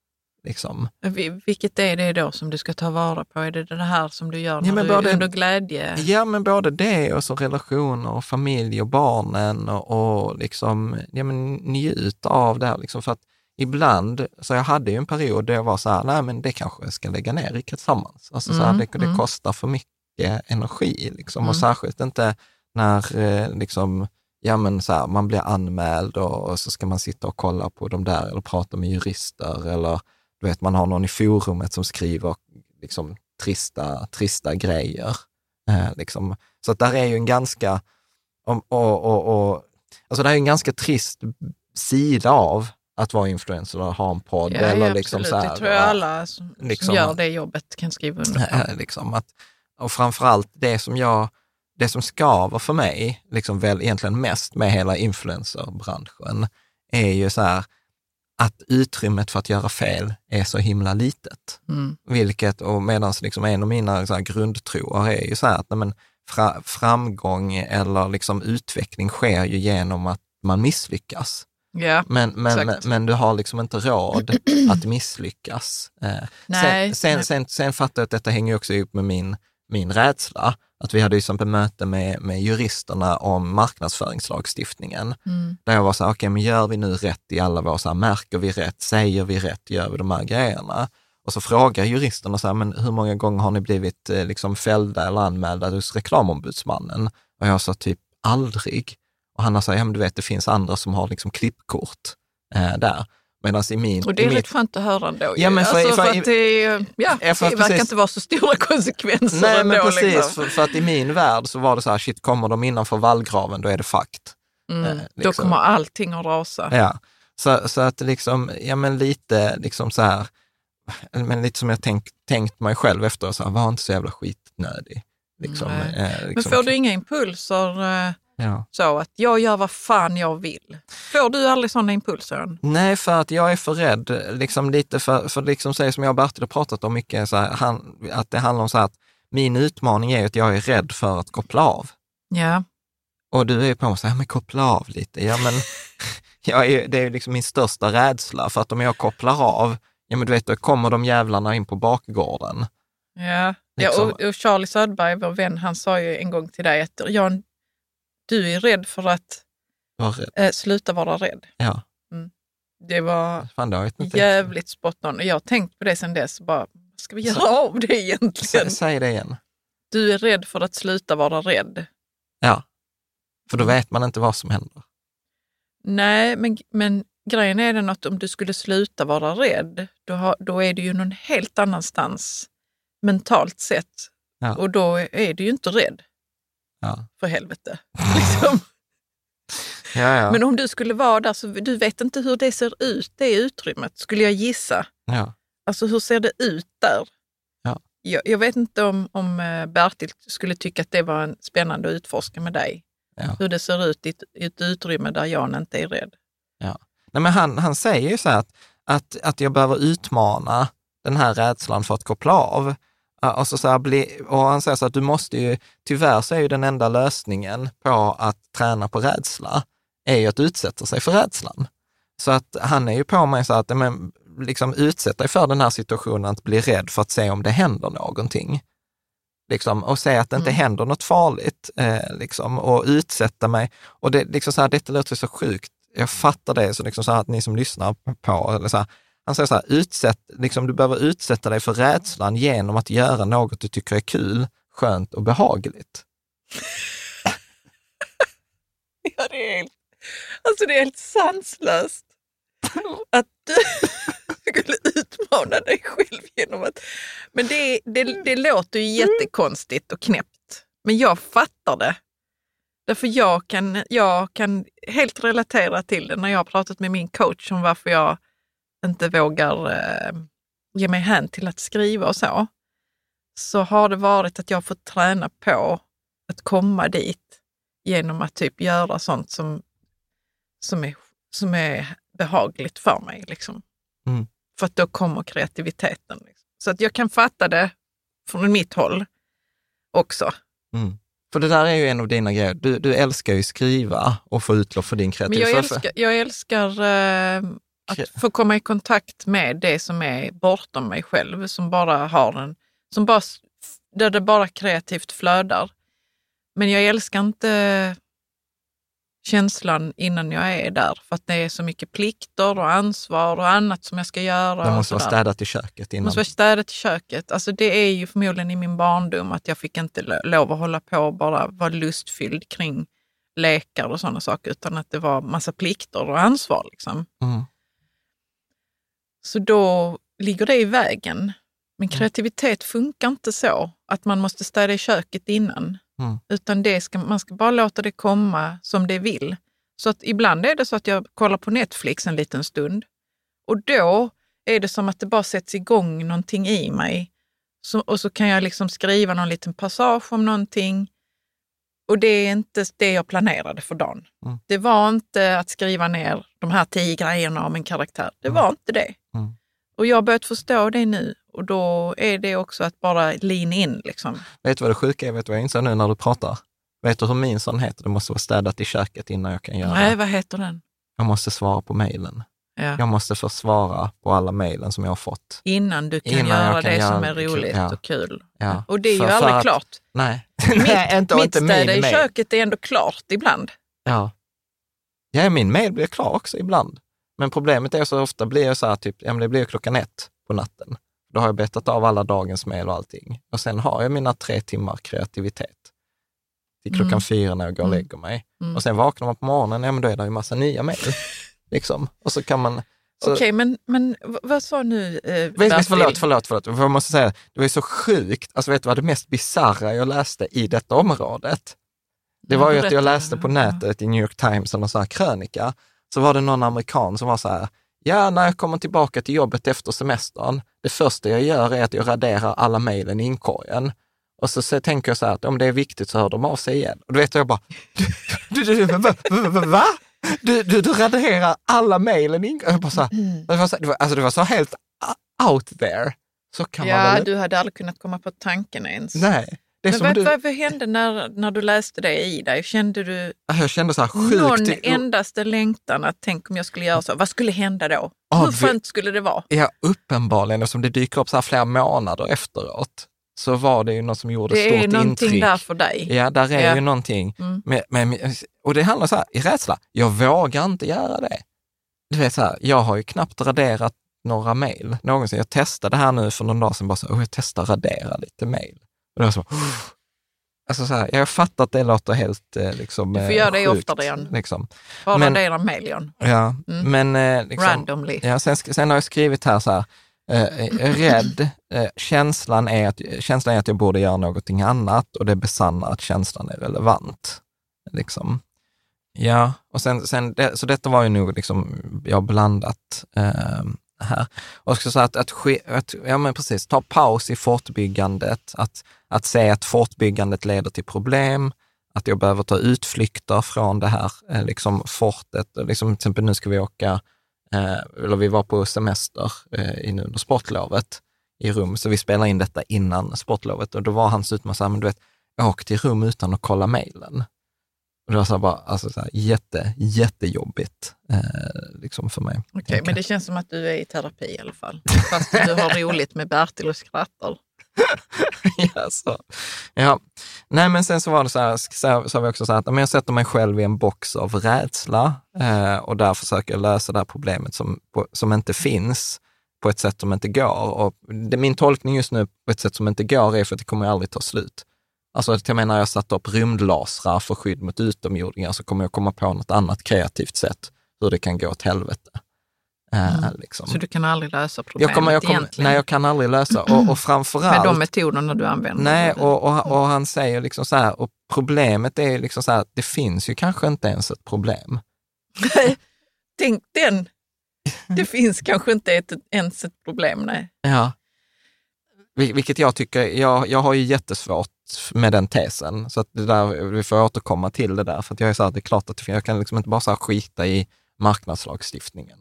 Liksom. Vil- Vilket är det då som du ska ta vara på? Är det det här som du gör när Ja, men du är både- under glädje? Ja, men både det och så relationer och familj och barnen och, och liksom, ja, men njut av det här. Liksom, för att ibland, så jag hade ju en period där jag var så här, nej men det kanske jag ska lägga ner Rika Tillsammans. Alltså så här, Mm, det, det mm. kostar för mycket energi liksom. Mm. Och särskilt inte när eh, liksom, ja men så här, man blir anmäld och, och så ska man sitta och kolla på de där eller prata med jurister eller du vet, man har någon i forumet som skriver liksom trista, trista grejer. Eh, liksom. Så att där är ju en ganska, och, och, och, och, alltså det är en ganska trist sida av att vara influencer och ha en podd. Ja, eller ja, liksom absolut. så här, det tror jag alla som, liksom- som gör det jobbet kan skriva under på. Eh, liksom att, och framförallt det som jag, det som skaver för mig, liksom väl egentligen mest med hela influencerbranschen, är ju så här att utrymmet för att göra fel är så himla litet. Mm. Vilket, och medan liksom en av mina så här grundtroar är ju så här att nej, men fra, framgång eller liksom utveckling sker ju genom att man misslyckas. Ja, Men, men, men, exakt. men du har liksom inte råd att misslyckas. Eh, Nej, sen, sen, nej. sen, sen fattar jag att detta hänger också ihop med min, min rädsla. Att vi hade ju som ett möte med, med juristerna om marknadsföringslagstiftningen. Mm. Där jag var så här, okej, men gör vi nu rätt i alla våra, så här, märker vi rätt, säger vi rätt, gör vi de här grejerna? Och så frågar juristerna så här, men hur många gånger har ni blivit eh, liksom fällda eller anmälda hos reklamombudsmannen? Och jag sa typ aldrig. Och han har sagt, ja men du vet, det finns andra som har liksom klippkort eh, där. Medan i min... Och det är i rätt mitt, skönt att höra ändå. Ja, men för- alltså, för, för- att det, är- ja, Ja, för det verkar precis- inte vara så stora konsekvenser nej, ändå. men precis, Liksom. för, för att i min värld så var det så här, shit, kommer de innanför vallgraven, då är det fakt. Mm. eh, Då liksom. kommer allting att rasa. Ja, så, så att liksom, ja men lite liksom så här, men lite som jag tänkt, tänkt mig själv efter, så här, var inte så jävla skitnödig. Liksom, Nej. eh, Men liksom, får du inga impulser eh, ja. så att jag gör vad fan jag vill? Får du aldrig sådana impulser? Nej, för att jag är för rädd, liksom lite för, för liksom säga som jag och Bertil har pratat om mycket, så här, han, att det handlar om så här att min utmaning är att jag är rädd för att koppla av. Ja. Och du är på mig så här, men koppla av lite. Ja, men jag är, det är liksom min största rädsla, för att om jag kopplar av, ja men du vet, då kommer de jävlarna in på bakgården. Ja, Liksom. ja och, och Charlie Söderberg, vår vän, han sa ju en gång till dig att Jan, du är rädd för att Var rädd. eh, sluta vara rädd. Ja, Det var fan, det har jag inte jävligt spot on. Och jag har tänkt på det sedan dess. Bara, vad ska vi göra av det egentligen? Sä, säg det igen. Du är rädd för att sluta vara rädd. Ja, för då vet man inte vad som händer. Nej, men, men grejen är den att om du skulle sluta vara rädd, då, har, då är du ju någon helt annanstans mentalt sett. Ja. Och då är du ju inte rädd, Ja, för helvete. Liksom. ja, ja. Men om du skulle vara där, så du vet inte hur det ser ut, det utrymmet, skulle jag gissa. ja. Alltså hur ser det ut där? Ja. Jag, jag vet inte om, om eh, Bertil skulle tycka att det var en spännande att utforska med dig. Ja. Hur det ser ut i ett, i ett utrymme där jag inte är rädd. Ja. Nej, men han, han säger ju så här att, att, att jag behöver utmana den här rädslan för att koppla av. Och, så så här bli, och han säger så att du måste ju, tyvärr så är ju den enda lösningen på att träna på rädsla är ju att utsätta sig för rädslan. Så att han är ju på mig så att men, liksom utsätta dig för den här situationen, att bli rädd för att se om det händer någonting. Liksom, och säga att det inte mm. händer något farligt. Eh, liksom, och utsätta mig. Och det, liksom så här, detta låter så sjukt. Jag fattar det, så, liksom så här, att ni som lyssnar på, eller så här, han säger så här, utsätt, liksom, du behöver utsätta dig för rädslan genom att göra något du tycker är kul, skönt och behagligt. Ja, det är helt, alltså det är helt sanslöst att du skulle utmana dig själv genom att... Men det, det, det låter ju jättekonstigt och knäppt. Men jag fattar det. Därför jag kan, jag kan helt relatera till det när jag har pratat med min coach om varför jag inte vågar eh, ge mig hän till att skriva och så. Så har det varit att jag får träna på att komma dit genom att typ göra sånt som, som, är, som är behagligt för mig. Liksom. Mm. För att då kommer kreativiteten. Liksom. Så att jag kan fatta det från mitt håll också. Mm. För det där är ju en av dina grejer. Du, du älskar ju skriva och få utlopp för din kreativitet. Men jag älskar, jag älskar eh, att få komma i kontakt med det som är bortom mig själv. Som bara har en, som bara, där det bara kreativt flödar. Men jag älskar inte känslan innan jag är där. För att det är så mycket plikter och ansvar och annat som jag ska göra. Det måste vara städat i köket innan. Det måste vara städat i köket. Alltså det är ju förmodligen i min barndom att jag fick inte lov att hålla på och bara vara lustfylld kring lekar och sådana saker. Utan att det var massa plikter och ansvar liksom. Mm. Så då ligger det i vägen. Men kreativitet funkar inte så. Att man måste städa i köket innan. Mm. Utan det ska, man ska bara låta det komma som det vill. Så att ibland är det så att jag kollar på Netflix en liten stund. Och då är det som att det bara sätts igång någonting i mig. Så, och så kan jag liksom skriva någon liten passage om någonting. Och det är inte det jag planerade för dagen. Mm. Det var inte att skriva ner de här tio grejerna om en karaktär. Det var mm. inte det. Mm. Och jag har börjat förstå det nu. Och då är det också att bara lean in liksom. Vet du vad det sjuka är? Vet du vad jag inser nu när du pratar? Vet du hur min sån heter? Det måste vara städat i köket innan jag kan göra Nej, det. vad heter den? Jag måste svara på mejlen. Ja. Jag måste få svara på alla mejlen som jag har fått. Innan du kan innan göra kan det göra som är roligt ja. och kul. Ja. Och det är för, ju aldrig att, klart. Nej. Mitt, nej, inte, mitt inte städa i mail. köket är ändå klart ibland. Ja. Ja, min mejl blir klar också ibland. Men problemet är så ofta blir jag så här, typ, ja, men det blir klockan ett på natten. Då har jag betat av alla dagens mejl och allting. Och sen har jag mina tre timmar kreativitet. Till klockan mm. fyra när jag går och lägger mig. Mm. Och sen vaknar man på morgonen, ja men då är det ju massa nya mejl. liksom. Och så kan man... Okej, okay, men, men vad sa nu? Eh, vet, förlåt, förlåt, förlåt. Jag måste säga, det var så sjukt. Alltså vet du vad det mest bizarra jag läste i detta området? Det var ju att jag läste på nätet i New York Times en sån här krönika. Så var det någon amerikan som var så här, ja, när jag kommer tillbaka till jobbet efter semestern, det första jag gör är att jag raderar alla mejlen i inkorgen. Och så, så tänker jag så här, att om det är viktigt så hör de av sig igen. Och då vet jag bara, du, du, du, va? va? Du, du, du raderar alla mejlen i inkorgen. Jag bara så här, det var så, det var, alltså det var så helt out there. Så kan ja, man väl... du hade aldrig kunnat komma på tanken ens. Nej. Men vad, du... vad hände när, när du läste det i dig? Kände du jag kände så här sjukt... någon endaste längtan att tänk om jag skulle göra så? Vad skulle hända då? Hur Obvi... skönt skulle det vara? Ja, uppenbarligen. Eftersom det dyker upp så här flera månader efteråt så var det ju något som gjorde det stort intryck. Det är någonting intryck. där för dig. Ja, där är ja. ju någonting. Mm. Men, men, och det handlar så här, i rädsla, jag vågar inte göra det. Du vet så här, jag har ju knappt raderat några mejl någonsin. Jag testade det här nu för någon dag sedan, bara så, oh, jag testar radera lite mejl. Och det var så, alltså så här, jag har fattat att det låter helt eh, liksom du får göra det sjukt, oftare igen. Liksom. Bara radera mejl igen. Ja, mm. men eh, liksom, randomly. Ja, sen, sen har jag skrivit här så här, eh, rädd, eh, känslan, är att, känslan är att jag borde göra någonting annat och det besannar att känslan är relevant. Liksom. Ja, och sen, sen det, så detta var ju nog liksom, jag har blandat eh, här. Och så, så att, att, att, ja men precis, ta paus i fortbyggandet, att, att se att fortbyggandet leder till problem, att jag behöver ta utflykter från det här eh, liksom fortet. Liksom, till exempel nu ska vi åka, eh, eller vi var på semester eh, in under sportlovet i rum, så vi spelade in detta innan sportlovet och då var hans utmaning så här, men du vet, jag åkte i rum utan att kolla mejlen. Och det var så här bara, alltså så här, jätte, jättejobbigt eh, liksom för mig. Okej, okay, men det känns som att du är i terapi i alla fall. Fast du har roligt med Bertil och skrattar. ja, så. ja, nej men sen så var det så här, så, så har vi också sagt att jag sätter mig själv i en box av rädsla eh, och där försöker jag lösa det här problemet som, på, som inte finns på ett sätt som inte går. Och det, min tolkning just nu på ett sätt som inte går är för att det kommer aldrig ta slut. Alltså jag menar, jag satt upp rymdlasrar för skydd mot utomjordingar, så kommer jag komma på något annat kreativt sätt hur det kan gå åt helvete. Mm. Äh, liksom. Så du kan aldrig lösa problemet jag kommer, jag kommer, egentligen? Nej, jag kan aldrig lösa. Och, och framförallt... Med de metoderna du använder? Nej, och, och, och han säger liksom så här, och problemet är liksom så här, det finns ju kanske inte ens ett problem. Tänk den, det finns kanske inte ett, ens ett problem, nej. Ja, vilket jag tycker, jag, jag har ju jättesvårt med den tesen, så att det där, vi får återkomma till det där, för att jag är så här, det är klart att jag kan liksom inte bara så här skita i marknadslagstiftningen.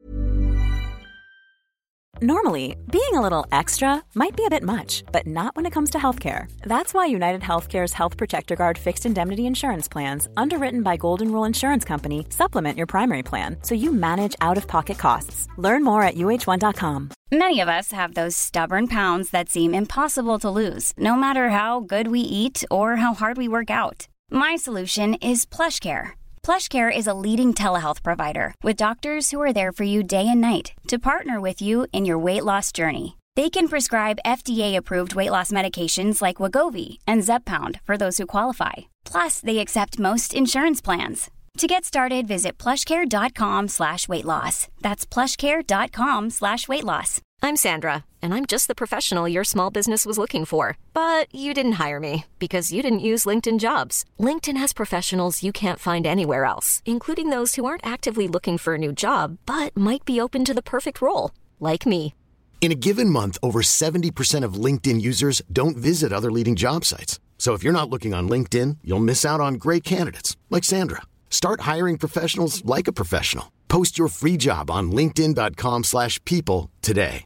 Normally, being a little extra might be a bit much, but not when it comes to healthcare. That's why United Healthcare's Health Protector Guard fixed indemnity insurance plans, underwritten by Golden Rule Insurance Company, supplement your primary plan so you manage out-of-pocket costs. Learn more at U H one dot com. Many of us have those stubborn pounds that seem impossible to lose, no matter how good we eat or how hard we work out. My solution is PlushCare. PlushCare is a leading telehealth provider with doctors who are there for you day and night to partner with you in your weight loss journey. They can prescribe F D A-approved weight loss medications like Wegovy and Zepbound for those who qualify. Plus, they accept most insurance plans. To get started, visit plushcare.com slash weight loss. That's plushcare.com slash weight loss. I'm Sandra, and I'm just the professional your small business was looking for. But you didn't hire me because you didn't use LinkedIn Jobs. LinkedIn has professionals you can't find anywhere else, including those who aren't actively looking for a new job, but might be open to the perfect role, like me. In a given month, over seventy percent of LinkedIn users don't visit other leading job sites. So if you're not looking on LinkedIn, you'll miss out on great candidates like Sandra. Start hiring professionals like a professional. Post your free job on linkedin dot com slash people today.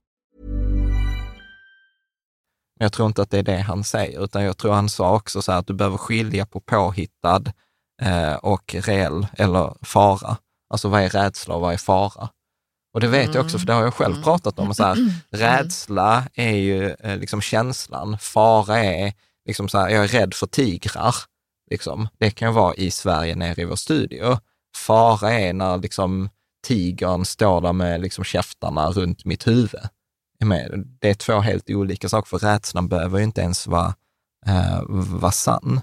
Jag tror inte att det är det han säger, utan jag tror han sa också så här att du behöver skilja på påhittad eh, och reell eller fara. Alltså vad är rädsla och vad är fara? Och det vet mm. jag också, för det har jag själv pratat om. Så här, rädsla är ju eh, liksom känslan, fara är liksom så här, jag är rädd för tigrar. Liksom. Det kan vara i Sverige nere i vår studio. Fara är när liksom tigern står där med liksom käftarna runt mitt huvud. Det är två helt olika saker, för rädslan behöver ju inte ens vara, eh, vara sann.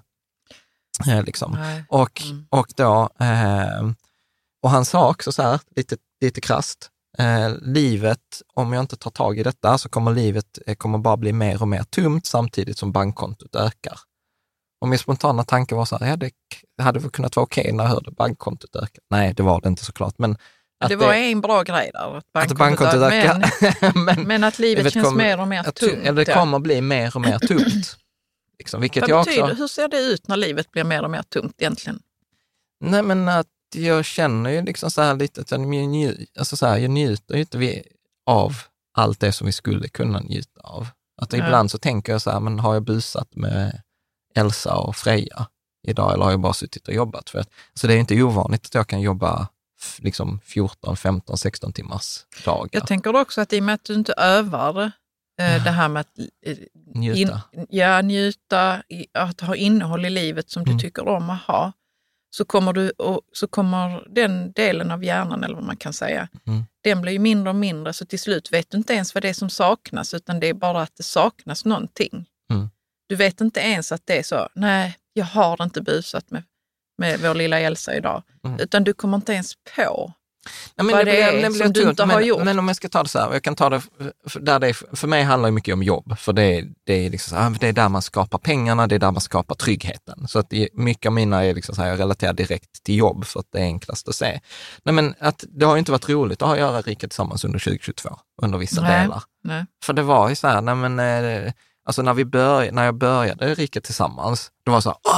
Eh, liksom. Och, mm. och då, eh, och han sa också så här, lite, lite krasst, eh, livet, om jag inte tar tag i detta så kommer livet eh, kommer bara bli mer och mer tomt samtidigt som bankkontot ökar. Och min spontana tanke var så här, ja, det hade väl kunnat vara okej när jag hörde bankkontot öka. Nej, det var det inte såklart, men det var det, en bra grej där, att bankkontot, att bankkontot ökar. Men, men, men att livet känns kommer, mer och mer tungt. Eller det kommer bli mer och mer tungt. Liksom, vilket Vad jag betyder, också, hur ser det ut när livet blir mer och mer tungt egentligen? Nej, men att jag känner ju liksom så här lite att jag, nju, alltså så här, jag njuter ju inte vi av allt det som vi skulle kunna njuta av. Att ja. Ibland så tänker jag så här, men har jag busat med Elsa och Freja idag, eller har jag bara suttit och jobbat? För att, så det är inte ovanligt att jag kan jobba liksom fjorton, femton, sexton timmars dagar. Jag tänker också att i och med att du inte övar eh, det här med att eh, njuta, in, ja, njuta att ha innehåll i livet som mm. du tycker om att ha, så kommer, du, och, så kommer den delen av hjärnan, eller vad man kan säga, mm. den blir ju mindre och mindre, så till slut vet du inte ens vad det är som saknas, utan det är bara att det saknas någonting. Mm. Du vet inte ens att det är så, nej, jag har inte busat med med vår lilla Elsa idag. Mm. Utan du kommer inte ens på ja, men vad det, det är det, det som du inte men, har gjort. Men om jag ska ta det så här, jag kan ta det för, där det är, för mig handlar det mycket om jobb. För det, det, är liksom så här, det är där man skapar pengarna, det är där man skapar tryggheten. Så att det, mycket av mina är liksom så här, jag relaterar direkt till jobb för att det är enklast att se. Nej, men att det har inte varit roligt att ha att göra Rika Tillsammans under tjugo tjugotvå, under vissa nej, delar. Nej. För det var ju så här, nej men, alltså när, vi började, när jag började Rika Tillsammans, då var det så här, åh,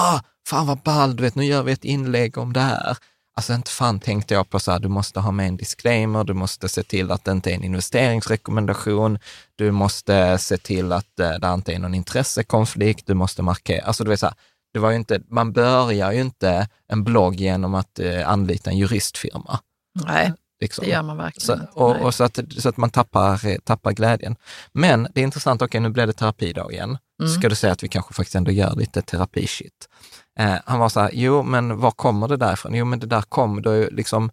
fan vad ball, du vet, nu gör vi ett inlägg om det här. Alltså inte fan tänkte jag på så här, du måste ha med en disclaimer, du måste se till att det inte är en investeringsrekommendation, du måste se till att det inte är någon intressekonflikt, du måste markera, alltså du vet så här, det var ju inte, man börjar ju inte en blogg genom att eh, anlita en juristfirma. Nej, liksom. Det gör man verkligen så, inte. och, och så, att, så att man tappar, tappar glädjen. Men det är intressant, okej, nu blev det terapidag igen. Mm. Ska du säga att vi kanske faktiskt ändå gör lite terapi-shit. Eh, han var så här, jo men var kommer det därifrån? Jo men det där kommer, du har ju liksom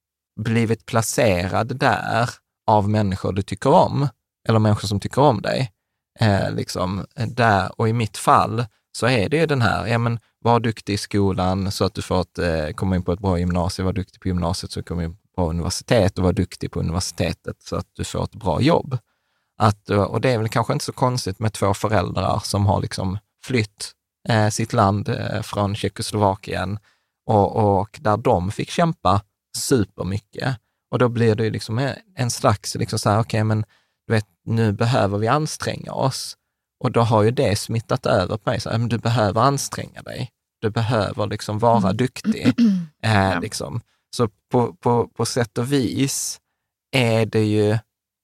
blivit placerad där av människor du tycker om, eller människor som tycker om dig. Eh, liksom, där, och i mitt fall så är det ju den här, ja men var duktig i skolan så att du får ett, eh, komma in på ett bra gymnasium, var duktig på gymnasiet så kommer in på universitet och var duktig på universitetet så att du får ett bra jobb. Att, och det är väl kanske inte så konstigt med två föräldrar som har liksom flytt eh, sitt land eh, från Tjeckoslovakien och, och där de fick kämpa supermycket. Och då blir det ju liksom en, en slags, liksom så här, okej okay, men du vet, nu behöver vi anstränga oss. Och då har ju det smittat över på mig. Så här, men du behöver anstränga dig. Du behöver liksom vara mm. duktig. Eh, ja. liksom. Så på, på, på sätt och vis är det ju,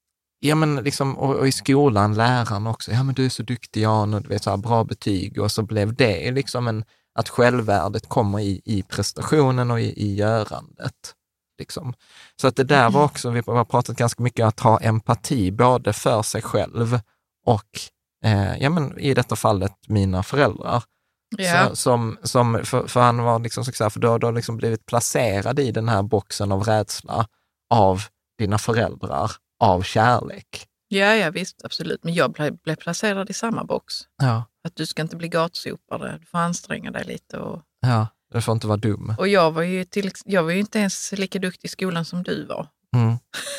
ja men liksom, och, och i skolan, läraren också, ja men du är så duktig Jan och du vet så här, bra betyg. Och så blev det liksom en, att självvärdet kommer i, i prestationen och i, i görandet. Liksom. Så att det där var också, vi har pratat ganska mycket om att ha empati både för sig själv och eh, ja, men i detta fallet mina föräldrar. Yeah. Så, som, som, för, för han var liksom så för då har du liksom blivit placerad i den här boxen av rädsla av dina föräldrar, av kärlek. Ja, ja visst, absolut. Men jag blev, blev placerad i samma box. Ja. Att du ska inte bli gatsopare, du får anstränga dig lite. Och... Ja. Du får inte vara dum. Och jag var ju, till, jag var ju inte ens lika duktig i skolan som du var. Mm.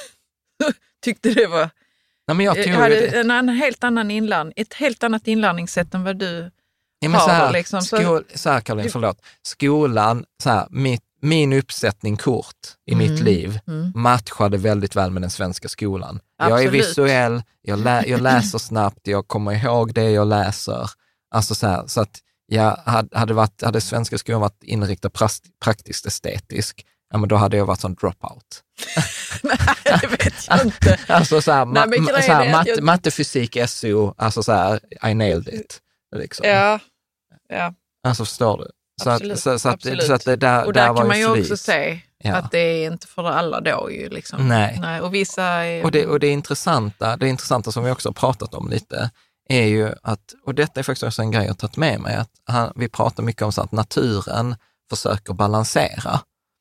Tyckte det var... Nej, men jag, jag hade det. En, en helt annan inlärning, ett helt annat inlärningssätt än vad du ja, men har. Så här, liksom. så, skol, så här Caroline, förlåt. Skolan, så här, mitt, min uppsättning kort i mm. mitt liv mm. matchade väldigt väl med den svenska skolan. Absolut. Jag är visuell, jag, lä, jag läser snabbt, jag kommer ihåg det jag läser. Alltså så här, så att jag hade, hade, varit, hade svenska skolan varit inriktad praktiskt estetisk, ja men då hade jag varit sån dropout. Nej, det vet jag inte. Alltså så här, Nej, ma- så här matte, jag... matte, fysik, S O, alltså så här, I nailed it. Liksom. Ja, ja. Alltså förstår du? Så absolut, att, så, så att, absolut. Så att det där, och där, där kan man ju flyt. också se ja. Att det är inte för alla då ju liksom. Nej. Nej och vissa är... Och det, och det intressanta, det intressanta som vi också har pratat om lite, är ju att, och detta är faktiskt också en grej jag har tagit med mig, att han, vi pratar mycket om så att naturen försöker balansera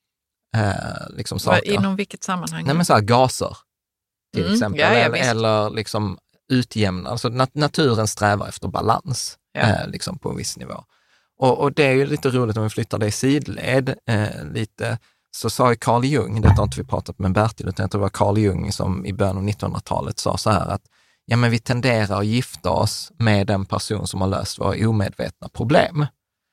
eh, liksom saker. Inom vilket sammanhang? Nej men så här gaser till mm, exempel, ja, ja, eller, eller liksom utjämna, alltså nat- naturen strävar efter balans ja. eh, liksom på en viss nivå. Och, och det är ju lite roligt om vi flyttar det i sidled eh, lite, så sa ju Carl Jung, detta har inte vi pratat med Bertil, utan det var Carl Jung som i början av nittonhundratalet sa så här att ja, men vi tenderar att gifta oss med den person som har löst våra omedvetna problem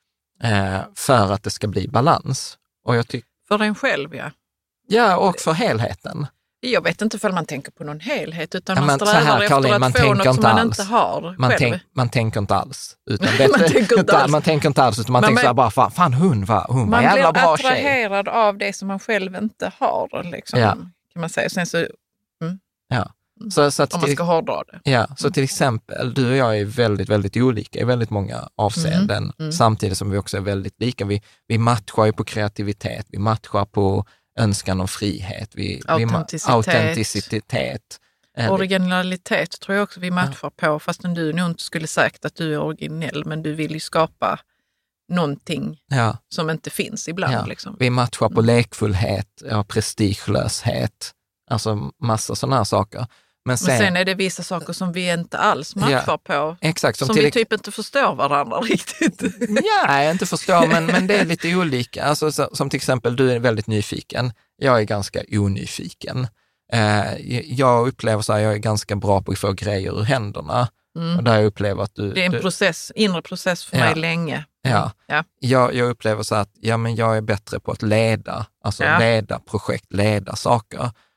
eh, för att det ska bli balans. Och jag tyck- för den själv, ja. Ja, och för helheten. Jag vet inte för man tänker på någon helhet, utan ja, man strävar här, efter Caroline, att man få något som man alls. inte har man själv. Tänk, man tänker inte alls. Utan det, man, tänker inte alls. man tänker inte alls, utan man, man tänker så här bara, fan, fan hon var, hon var jävla bra tjej. Man blir attraherad av det som man själv inte har, liksom, ja. kan man säga. Sen så... Mm. Ja. Så, så att om man ska hårdra det. Ja, så till exempel, du och jag är väldigt, väldigt olika i väldigt många avseenden, mm, mm. samtidigt som vi också är väldigt lika. Vi, vi matchar ju på kreativitet, vi matchar på önskan om frihet, vi, autenticitet, vi, autenticitet. Originalitet tror jag också vi matchar ja. på, fastän du nog inte skulle sagt att du är originell, men du vill ju skapa någonting ja. som inte finns ibland. Ja. Liksom. Vi matchar på lekfullhet, ja, prestigelöshet, alltså massa sådana här saker. Men sen, Men sen är det vissa saker som vi inte alls matchar ja, på. Exakt, som som vi typ inte förstår varandra riktigt. Ja, jag inte förstår, men, men det är lite olika. Alltså, så, som till exempel, du är väldigt nyfiken. Jag är ganska onyfiken. Eh, jag upplever så här, jag är ganska bra på att få grejer ur händerna. Mm. Och där jag upplever att du... Det är en du, process, inre process för ja, mig länge. Ja, ja. Jag, jag upplever så att ja, men jag är bättre på att leda. Alltså ja. leda projekt, leda saker.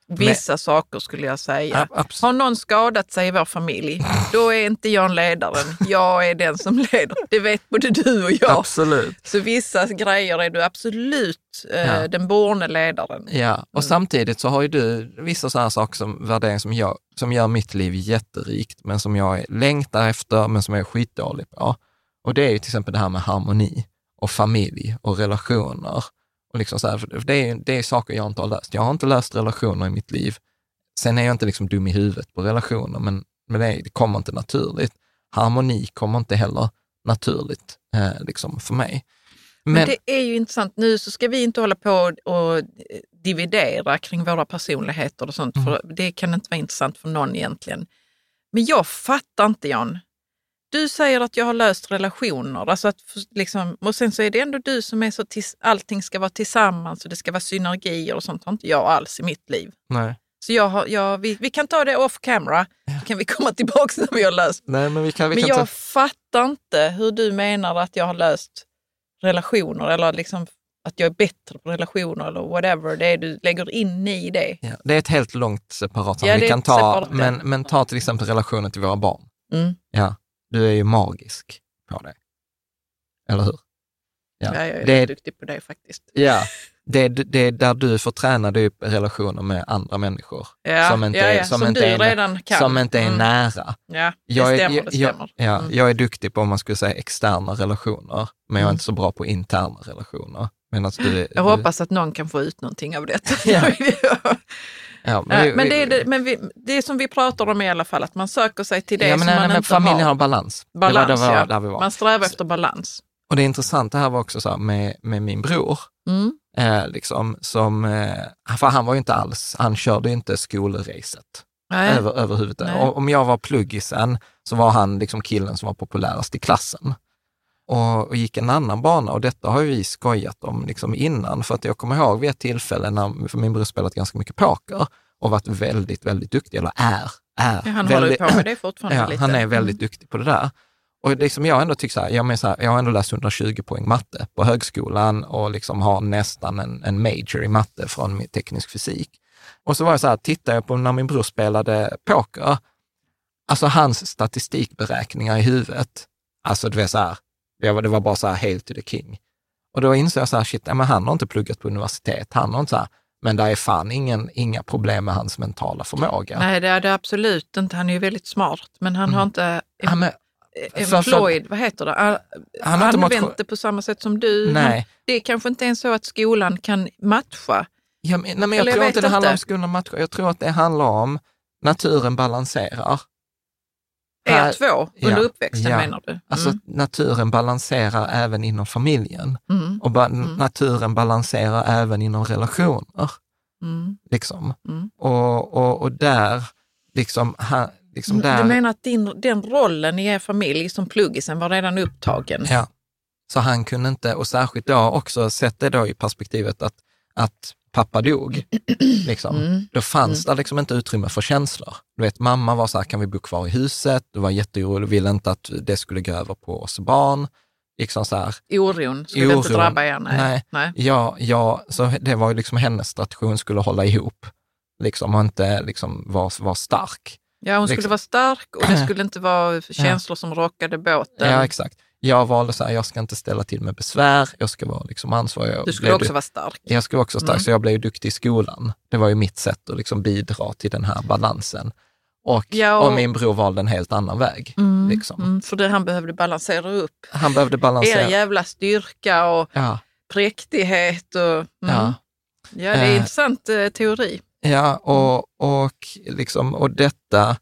Vissa Men, saker skulle jag säga. Ab- abs- Har någon skadat sig i vår familj, då är inte jag ledaren. Jag är den som leder. Det vet både du och jag. Absolut. Så vissa grejer är du absolut eh, Ja. den borne ledaren. Ja, och Mm. samtidigt så har ju du vissa sådana saker som värdering som, jag, som gör mitt liv jätterikt, men som jag längtar efter, men som jag är skitdålig på. Och det är ju till exempel det här med harmoni och familj och relationer. Och liksom så här, för det är, det är saker jag inte har löst. Jag har inte löst relationer i mitt liv. Sen är jag inte liksom dum i huvudet på relationer, men, men det, det kommer inte naturligt. Harmoni kommer inte heller naturligt eh, liksom för mig. Men, Men, det är ju intressant. Nu så ska vi inte hålla på och dividera kring våra personligheter och sånt, Mm. för det kan inte vara intressant för någon egentligen. Men jag fattar inte, Jan. Du säger att jag har löst relationer, alltså att liksom, och sen så är det ändå du som är så tis, allting ska vara tillsammans och det ska vara synergier och sånt har inte jag alls i mitt liv. nej. Så jag har, jag, vi, vi kan ta det off camera, så kan vi komma tillbaka när vi har löst. Nej, men vi kan, vi Men kan jag ta... fattar inte hur du menar att jag har löst relationer eller liksom att jag är bättre på relationer eller whatever det är du lägger in i det. Ja, det är ett helt långt separat Ja, vi det är kan ett ta, separat, ja. men, men ta till exempel relationen till våra barn. Mm. Ja, du är ju magisk på det. Eller hur? Ja, jag är det är, duktig på det faktiskt. ja, det är, det är där du får träna dig upp relationer med andra människor. Ja, som inte, ja, är- ja, som som inte du är, redan kan. Som inte är Mm. nära. Ja, det Jag är, stämmer, jag, det stämmer. Jag, ja, Mm. jag är duktig på, om man skulle säga, externa relationer, men jag är Mm. inte så bra på interna relationer. Medan du, Jag du, hoppas att någon kan få ut någonting av detta. Ja. Ja. ja, Men, vi- men, det, är vi- det, men vi, det som vi pratar om i alla fall, att man söker sig till det ja, men, som nej, man men inte familjen har har. balans. Balans, det var, det var ja. där vi var. Man strävar efter balans. Och det intressanta här var också så här med, med min bror, Mm. eh, liksom, som, eh, för han var ju inte alls, han körde ju inte skolracet Nej. över, överhuvudtaget. Nej. Och om jag var pluggisen så var han liksom killen som var populärast i klassen. Och, och gick en annan bana, och detta har ju vi skojat om liksom innan, för att jag kommer ihåg vid ett tillfälle när, för min bror spelat ganska mycket poker och varit väldigt, väldigt duktig, eller är, är. Ja, han väldigt, håller ju på med det fortfarande ja, lite. han är väldigt Mm. duktig på det där. Och liksom jag ändå tycker så här, jag, men så här, jag har ändå läst hundratjugo poäng matte på högskolan och liksom har nästan en, en major i matte från min teknisk fysik. Och så var jag så här, tittade jag på när min bror spelade poker, alltså hans statistikberäkningar i huvudet, alltså det var så här, det var, det var bara så här hail to the king. Och då insåg jag så här, shit, ja, men han har inte pluggat på universitet, han har inte så här, men det är fan ingen, inga problem med hans mentala förmåga. Nej, det är det absolut inte. Han är ju väldigt smart, men han Mm. har inte Ja, men, för- employed, vad heter det? Han, Han har inte använt motion- det på samma sätt som du. Nej. Han, det är kanske inte ens så att skolan kan matcha. Ja, men, nej, men jag Eller jag tror vet inte det handlar inte. om skolan och matcher. Jag tror att det handlar om naturen balanserar. Er Här- två under ja, uppväxten ja. menar du? Alltså Mm. naturen balanserar även inom familjen. Mm. Och ba- naturen balanserar även inom relationer. Mm. Liksom. Mm. Och, och, och där, liksom, ha, liksom där... Du menar att din, den rollen i er familj som pluggisen var redan upptagen? Ja, så han kunde inte, och särskilt då också sett det då i perspektivet att, att pappa dog, liksom. Mm. Då fanns det liksom inte utrymme för känslor. Du vet, mamma var så här, kan vi bo kvar i huset? Du var jätteorolig, ville inte att det skulle gå över på oss barn. Liksom så här, Oron skulle Oron. inte drabba er? Nej. Nej. Nej. ja, ja, så det var ju liksom hennes strategi, hon skulle hålla ihop, liksom, och inte liksom vara var stark. Ja, hon skulle Liksom. vara stark och det skulle inte vara känslor som rockade båten. Ja, exakt. Jag valde så här, jag ska inte ställa till med besvär, jag ska vara liksom ansvarig. Jag Du skulle blev också du- vara stark. Jag skulle också stark, Mm. så jag blev ju duktig i skolan. Det var ju mitt sätt att liksom bidra till den här balansen. Och, Ja, och- och min bror valde en helt annan väg. Mm. Liksom. Mm, för det, han behövde balansera upp Han behövde balansera. er jävla styrka och Ja, präktighet. Och, mm. ja, ja, det är Eh. intressant eh, teori. ja och, och, liksom, och detta,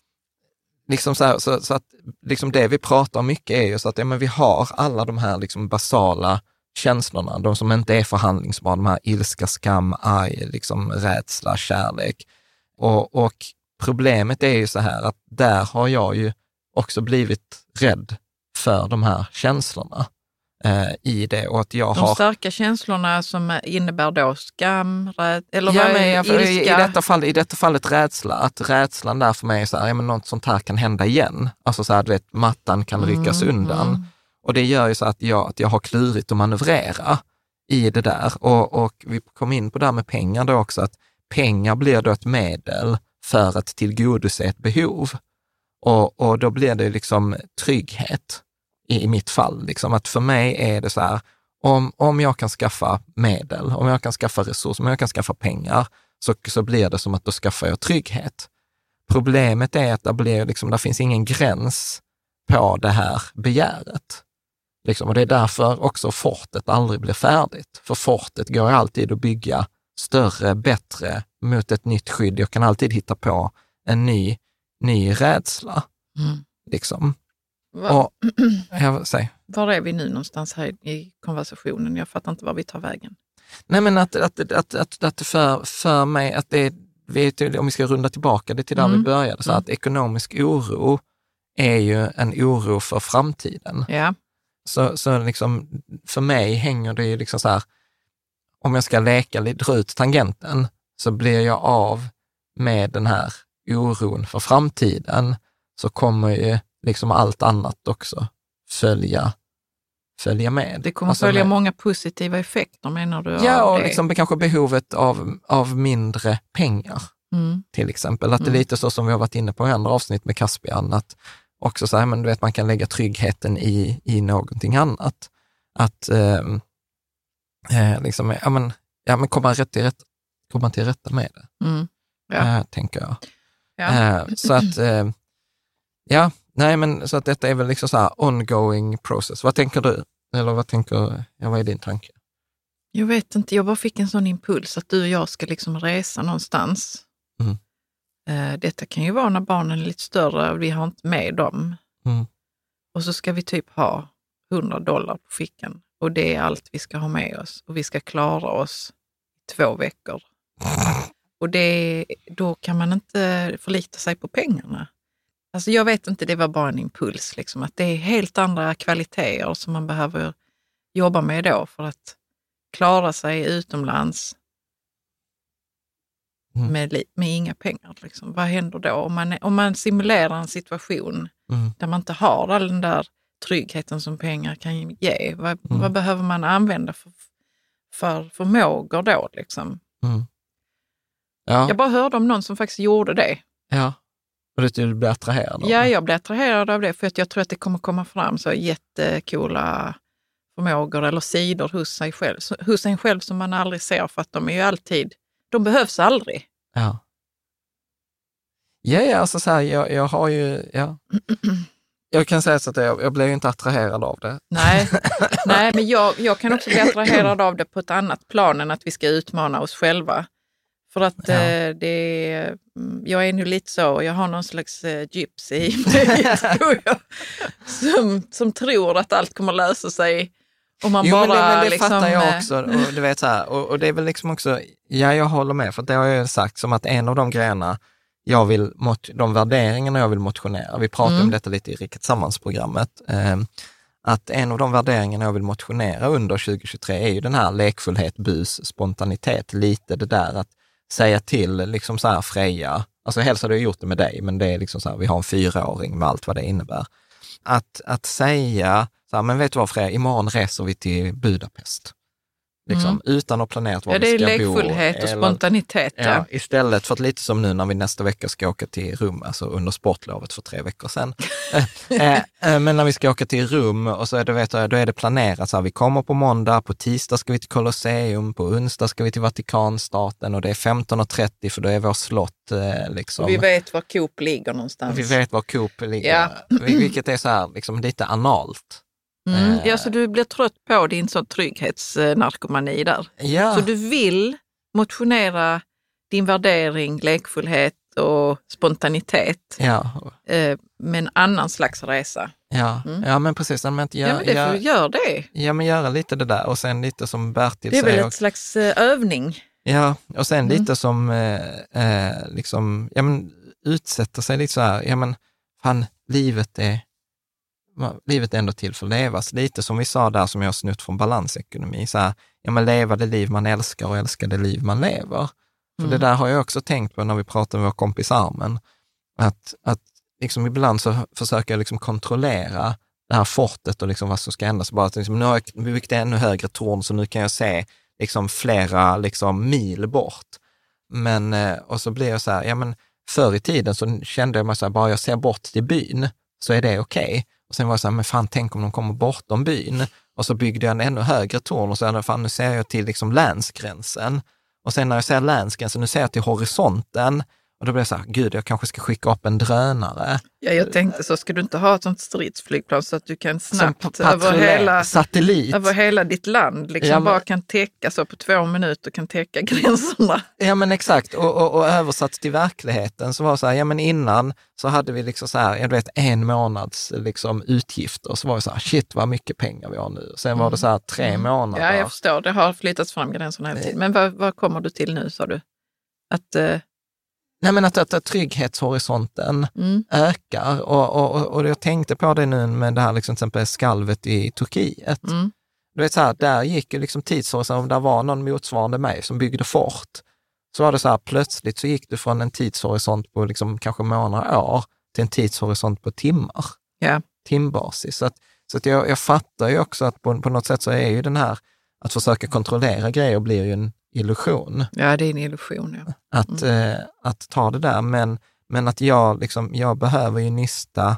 liksom så, här, så, så att liksom det vi pratar mycket är ju så att ja, men vi har alla de här liksom basala känslorna, de som inte är förhandlingsbara, de här ilska, skam, arg, liksom rädsla, kärlek. Och, och problemet är ju så här att där har jag ju också blivit rädd för de här känslorna eh, i det, och att jag De har... starka känslorna som innebär då skam, räd, eller Ja, vad men är jag, i, i, ilska? detta fall, I detta fallet rädsla, att rädslan där för mig är så här, ja, men något sånt här kan hända igen. Alltså så här, du vet, mattan kan ryckas Mm, undan. mm. Och det gör ju så att jag, att jag har klurigt att manövrera i det där. Och, och vi kom in på det här med pengar då också, att pengar blir då ett medel för att tillgodose ett behov. Och, och då blir det liksom trygghet i, i mitt fall. Liksom att för mig är det så här, om, om jag kan skaffa medel, om jag kan skaffa resurser, om jag kan skaffa pengar, så, så blir det som att då skaffar jag trygghet. Problemet är att det, blir liksom, det finns ingen gräns på det här begäret. Liksom, och det är därför också fortet aldrig blir färdigt. För fortet går alltid att bygga större, bättre mot ett nytt skydd. Jag kan alltid hitta på en ny, ny rädsla. Mm. Liksom. Var, och, jag säg. Var är vi nu någonstans här i konversationen? Jag fattar inte var vi tar vägen. Nej, men att, att, att, att, att för, för mig, att det vet, om vi ska runda tillbaka det till där mm. vi började, så mm. att ekonomisk oro är ju en oro för framtiden. Ja. Så, så liksom, för mig hänger det ju liksom så här, om jag ska leka, dra ut tangenten, så blir jag av med den här oron för framtiden, så kommer ju liksom allt annat också följa, följa med. Det kommer alltså följa med, många positiva effekter, menar du? Ja, och liksom kanske behovet av, av mindre pengar, mm. till exempel. Att det är lite så som vi har varit inne på i andra avsnitt med Caspian, att också så här, men du vet, man kan lägga tryggheten i, i någonting annat. Att eh, eh, liksom, ja men, ja, men komma, rätt till rätt, komma till rätta med det, mm. ja. eh, tänker jag. Ja. Eh, så att, eh, ja, nej men så att detta är väl liksom så här ongoing process. Vad tänker du? Eller vad tänker, ja, vad är din tanke? Jag vet inte, jag bara fick en sån impuls att du och jag ska liksom resa någonstans. Mm. Uh, detta kan ju vara när barnen är lite större och vi har inte med dem. Mm. Och så ska vi typ ha hundra dollar på fickan. Och det är allt vi ska ha med oss. Och vi ska klara oss i två veckor. Och det, då kan man inte förlita sig på pengarna. Alltså jag vet inte, det var bara en impuls. Liksom, att det är helt andra kvaliteter som man behöver jobba med då för att klara sig utomlands. Mm. Med, med inga pengar. Liksom. Vad händer då? Om man, om man simulerar en situation mm. där man inte har all den där tryggheten som pengar kan ge. Vad, mm. vad behöver man använda för, för förmågor då? Liksom? Mm. Ja. Jag bara hörde om någon som faktiskt gjorde det. Ja, och du blir attraherad av Ja, det? jag blir attraherad av det för att jag tror att det kommer komma fram så jättekola förmågor eller sidor hos sig själv, hos en själv som man aldrig ser, för att de är ju alltid, de behövs aldrig. Ja. Ja, ja, alltså så här, jag, jag har ju, ja. Jag kan säga så att jag, jag blev ju inte attraherad av det. Nej, nej men jag, jag kan också bli attraherad av det på ett annat plan än att vi ska utmana oss själva. För att ja. eh, det, jag är nu lite så, jag har någon slags eh, gypsy i mig, tror jag, som, som tror att allt kommer lösa sig. Och man jo, bara, men det, men det liksom, fattar jag också. Och, du vet, så här, och, och det är väl liksom också, ja, jag håller med, för det har jag sagt som att en av de grejerna jag vill, de värderingarna jag vill motionera, vi pratade mm. om detta lite i Riket Sammans-programmet, eh, att en av de värderingarna jag vill motionera under tjugo tjugotre är ju den här lekfullhet, bus, spontanitet, lite det där att säga till liksom så här Freja, alltså helst hade jag gjort det med dig, men det är liksom så här, vi har en fyraåring med allt vad det innebär. Att, att säga, så här, men vet du vad Freja, imorgon reser vi till Budapest. Liksom, mm. utan att planera var ja, vi ska bo. Det är lekfullhet och eller, spontanitet. Ja. Ja, istället för att lite som nu när vi nästa vecka ska åka till Rom, alltså under sportlovet för tre veckor sedan. Men när vi ska åka till Rom och så är det, vet jag, då är det planerat så här, vi kommer på måndag, på tisdag ska vi till Colosseum, på onsdag ska vi till Vatikanstaten och det är femton och trettio för då är vår slott liksom. Vi vet var Coop ligger någonstans. Vi vet var Coop ligger, ja. Vilket är så här liksom lite analt. Mm, ja, så du blir trött på din sån trygghetsnarkomani där. Ja. Så du vill motionera din värdering, lekfullhet och spontanitet ja. eh, med en annan slags resa. Ja, mm. ja men precis. Men gör, ja, men det får gör det. Ja, men göra lite det där och sen lite som Bertil säger. Det är väl ett och, slags eh, övning. Ja, och sen mm. lite som eh, eh, liksom, ja men utsätta sig lite så här, ja men fan, livet är livet är ändå till för att levas. Lite som vi sa där, som jag har snutt från balansekonomi. Så här, ja, men leva det liv man älskar och älska det liv man lever. För mm. det där har jag också tänkt på när vi pratar med vår kompis Armen. Att, att liksom ibland så försöker jag liksom kontrollera det här fortet och liksom vad som ska hända. Så bara att liksom, nu har jag byggt ännu högre torn så nu kan jag se liksom flera liksom mil bort. men, eh, och så blir jag så här, ja men förr i tiden så kände jag mig så här, bara jag ser bort till byn så är det okej. Okay. Och sen var jag så här, men fan tänk om de kommer bortom byn. Och så byggde jag en ännu högre torn och så här, fan nu ser jag till liksom länsgränsen. Och sen när jag ser länsgränsen, nu ser jag till horisonten. Och då blir jag så här, gud jag kanske ska skicka upp en drönare. Ja, jag tänkte så, ska du inte ha ett sånt stridsflygplan så att du kan snabbt över hela, satellit. över hela ditt land, liksom ja, men, bara kan täcka så på två minuter, kan täcka gränserna. Ja men exakt, och, och, och översatt till verkligheten så var det så här, ja men innan så hade vi liksom så här, jag vet en månads liksom utgifter, så var det så här, shit vad mycket pengar vi har nu. Sen var det så här tre mm. månader. Ja, jag förstår, det har flyttats fram gränserna hela tiden. Men vad, vad kommer du till nu, sa du? Att... Eh, Nej men att, att, att trygghetshorisonten mm. ökar och, och, och jag tänkte på det nu med det här liksom, till exempel skalvet i Turkiet. Mm. Du vet så här, där gick ju liksom tidshorisonten, om det var någon motsvarande mig som byggde fort, så var det så här, plötsligt så gick du från en tidshorisont på liksom kanske månader år till en tidshorisont på timmar. Yeah. Timbasis. Så, att, så att jag, jag fattar ju också att på, på något sätt så är ju den här, att försöka kontrollera grejer blir ju en illusion. Ja, det är en illusion, ja. Att, mm. eh, att ta det där, men, men att jag, liksom, jag behöver ju nysta.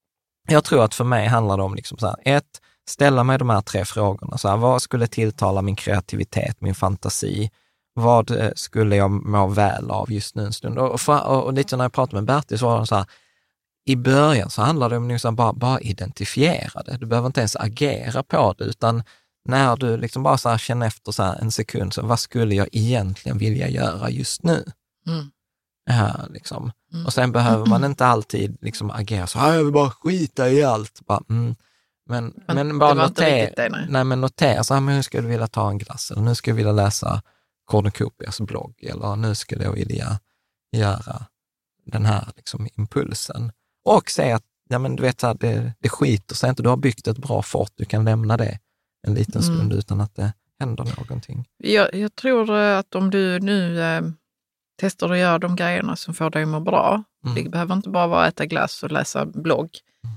Jag tror att för mig handlar det om liksom så här, ett, ställa mig de här tre frågorna. Så här, vad skulle tilltala min kreativitet, min fantasi? Vad eh, skulle jag må väl av just nu en stund? Och, för, och, och lite när jag pratade med Bertil så var det så här, i början så handlade det om liksom bara, bara identifiera det. Du behöver inte ens agera på det, utan när du liksom bara så här känner efter så här en sekund, så vad skulle jag egentligen vilja göra just nu? Mm. Ja, liksom. Mm. Och sen behöver man inte alltid liksom agera så här, jag vill bara skita i allt. Bara, mm. Men, men, men bara notera, nej. nej men notera så här, men nu skulle jag vilja ta en glass, eller nu skulle jag vilja läsa Cornucopias blogg, eller nu skulle jag vilja göra den här liksom impulsen. Och säga att ja, men du vet, så här, det, det skiter sig inte, du har byggt ett bra fort, du kan lämna det en liten stund mm. utan att det händer någonting. Jag, jag tror att om du nu eh, testar att göra de grejerna som får dig att må bra, mm. det behöver inte bara vara att äta glass och läsa blogg, mm.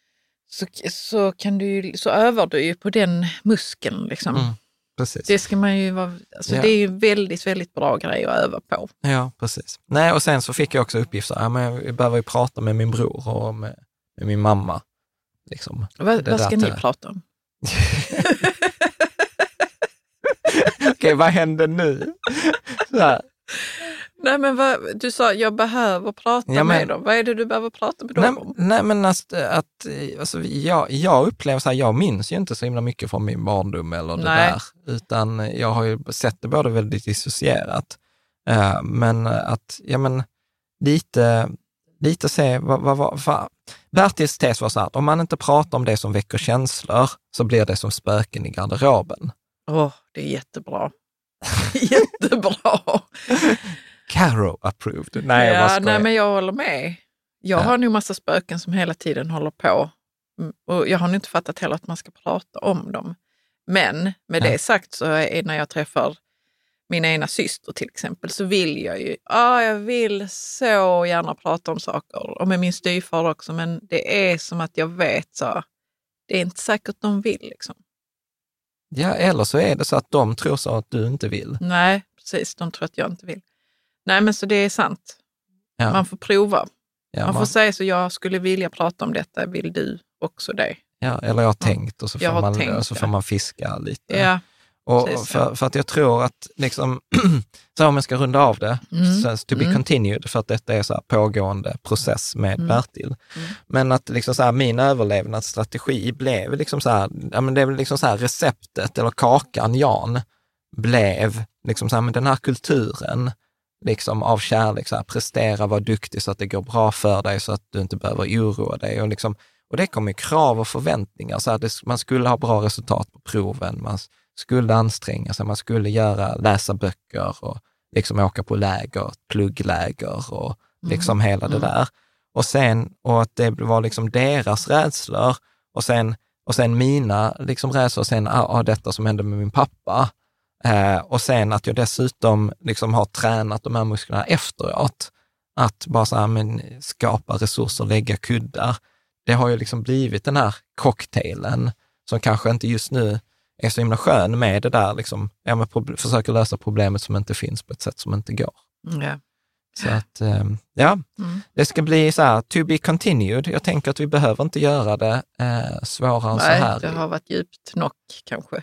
så, så, kan du, så övar du ju på den muskeln. Liksom. Mm. Precis. Det ska man ju vara, alltså ja. Det är ju väldigt, väldigt bra grej att öva på. Ja, precis. Nej, och sen så fick jag också uppgifter, ja, men jag behöver ju prata med min bror och med, med min mamma. Liksom. Va, vad ska ni prata om? Okej, okay, vad händer nu? Så här. Nej, men vad, du sa, jag behöver prata ja, men, med dem. Vad är det du behöver prata med dem nej, om? Nej, men att, att alltså, jag, jag upplever så här, jag minns ju inte så himla mycket från min barndom eller det nej. där. Utan jag har ju sett det både väldigt dissocierat. Uh, men att, ja men, lite, lite se, vad, vad, vad, vad. Bertils tes var så här, om man inte pratar om det som väcker känslor så blir det som spöken i garderoben. Åh, oh, det är jättebra. Jättebra. Caro approved. Nej, ja, jag nej, men jag håller med. Jag ja. har nog massa spöken som hela tiden håller på. Och jag har inte fattat heller att man ska prata om dem. Men med ja. det sagt så är när jag träffar min ena syster till exempel så vill jag ju, ja jag vill så gärna prata om saker. Och med min styvfar också, men det är som att jag vet så, det är inte säkert de vill liksom. Ja, eller så är det så att de tror så att du inte vill. Nej, precis. De tror att jag inte vill. Nej, men så det är sant. Ja. Man får prova. Ja, man, man får säga så, jag skulle vilja prata om detta. Vill du också det? Ja, eller jag har tänkt och så får, man, tänkt, så får man fiska lite. Ja, och för, för att jag tror att liksom, så om jag ska runda av det, mm. så to be mm. continued, för att detta är så här pågående process med mm. Bertil. Mm. Men att liksom så här, min överlevnadsstrategi blev liksom så här, ja men det är liksom så här receptet eller kakan Jan blev liksom så här, med den här kulturen liksom av kärlek, så här, prestera, vara duktig så att det går bra för dig så att du inte behöver oroa dig och liksom, och det kommer krav och förväntningar så här, det, man skulle ha bra resultat på proven, man skulle anstränga sig, man skulle göra, läsa böcker och liksom åka på läger, pluggläger och liksom mm. hela det där. Och sen, och att det var liksom deras rädslor och sen, och sen mina liksom rädslor och sen ah, detta som hände med min pappa. Eh, och sen att jag dessutom liksom har tränat de här musklerna efteråt. Att bara så här, men, skapa resurser, lägga kuddar. Det har ju liksom blivit den här cocktailen som kanske inte just nu är så himla skön med det där, liksom, ja, men prob- försöker lösa problemet som inte finns på ett sätt som inte går. Ja. Så att, ja, mm. det ska bli så här, to be continued. Jag tänker att vi behöver inte göra det eh, svårare än så här. Nej, det har varit djupt nog kanske.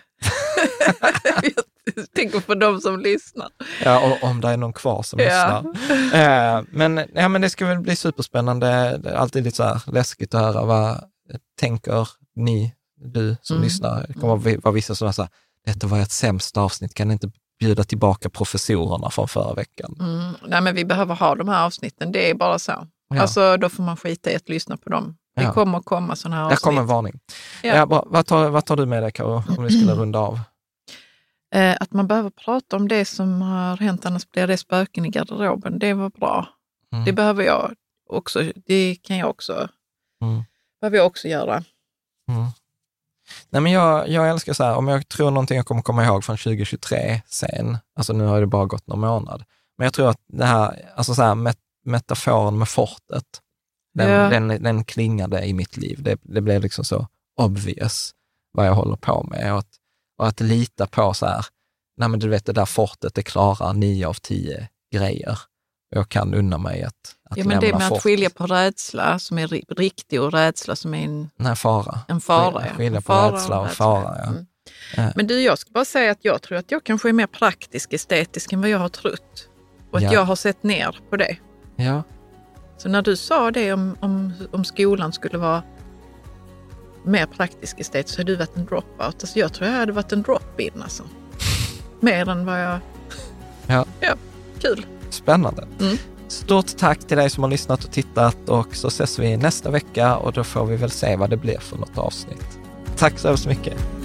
Jag tänker på de som lyssnar. Ja, och om det är någon kvar som ja. lyssnar. Eh, men, ja, men det ska väl bli superspännande. Det är alltid lite så här läskigt att höra. Vad tänker ni, du som mm. lyssnar? Det kommer att vara vissa som säger, detta var ett sämsta avsnitt, kan ni inte bjuda tillbaka professorerna från förra veckan? Mm. Nej, men vi behöver ha de här avsnitten, det är bara så. Ja. Alltså, då får man skita i att lyssna på dem. Det ja. kommer att komma sådana här avsnitt. Det kommer en varning. Ja. Ja, bra. Vad, tar, vad tar du med dig, Karo, om vi skulle runda av? Eh, att man behöver prata om det som har hänt, annars blir det spöken i garderoben. Det var bra. Mm. Det behöver jag också. Det kan jag också. Mm. Behöver jag också göra. Mm. Nej, men jag, jag älskar så här, om jag tror någonting jag kommer komma ihåg från tjugo tjugotre sen, alltså nu har det bara gått någon månad, men jag tror att det här, alltså så här met, metaforen med fortet, den, ja. den, den klingade i mitt liv. Det, det blev liksom så obvious vad jag håller på med, och att, och att lita på så här, nej men du vet, det där fortet, det klarar nio av tio grejer. Jag kan unna mig att, att ja, men det med fort. att skilja på rädsla som är riktig och rädsla som är en, Nej, fara. en fara. Skilja, skilja en på fara rädsla och, och fara. Ja. Mm. Ja. Men du, jag ska bara säga att jag tror att jag kanske är mer praktisk estetisk än vad jag har trott. Och att ja. jag har sett ner på det. Ja. Så när du sa det om, om, om skolan skulle vara mer praktisk estetisk, så har du varit en dropout. Alltså jag tror jag hade varit en drop-in alltså. Mer än vad jag... Ja. Ja, kul. Spännande. Mm. Stort tack till dig som har lyssnat och tittat, och så ses vi nästa vecka, och då får vi väl se vad det blir för något avsnitt. Tack så mycket.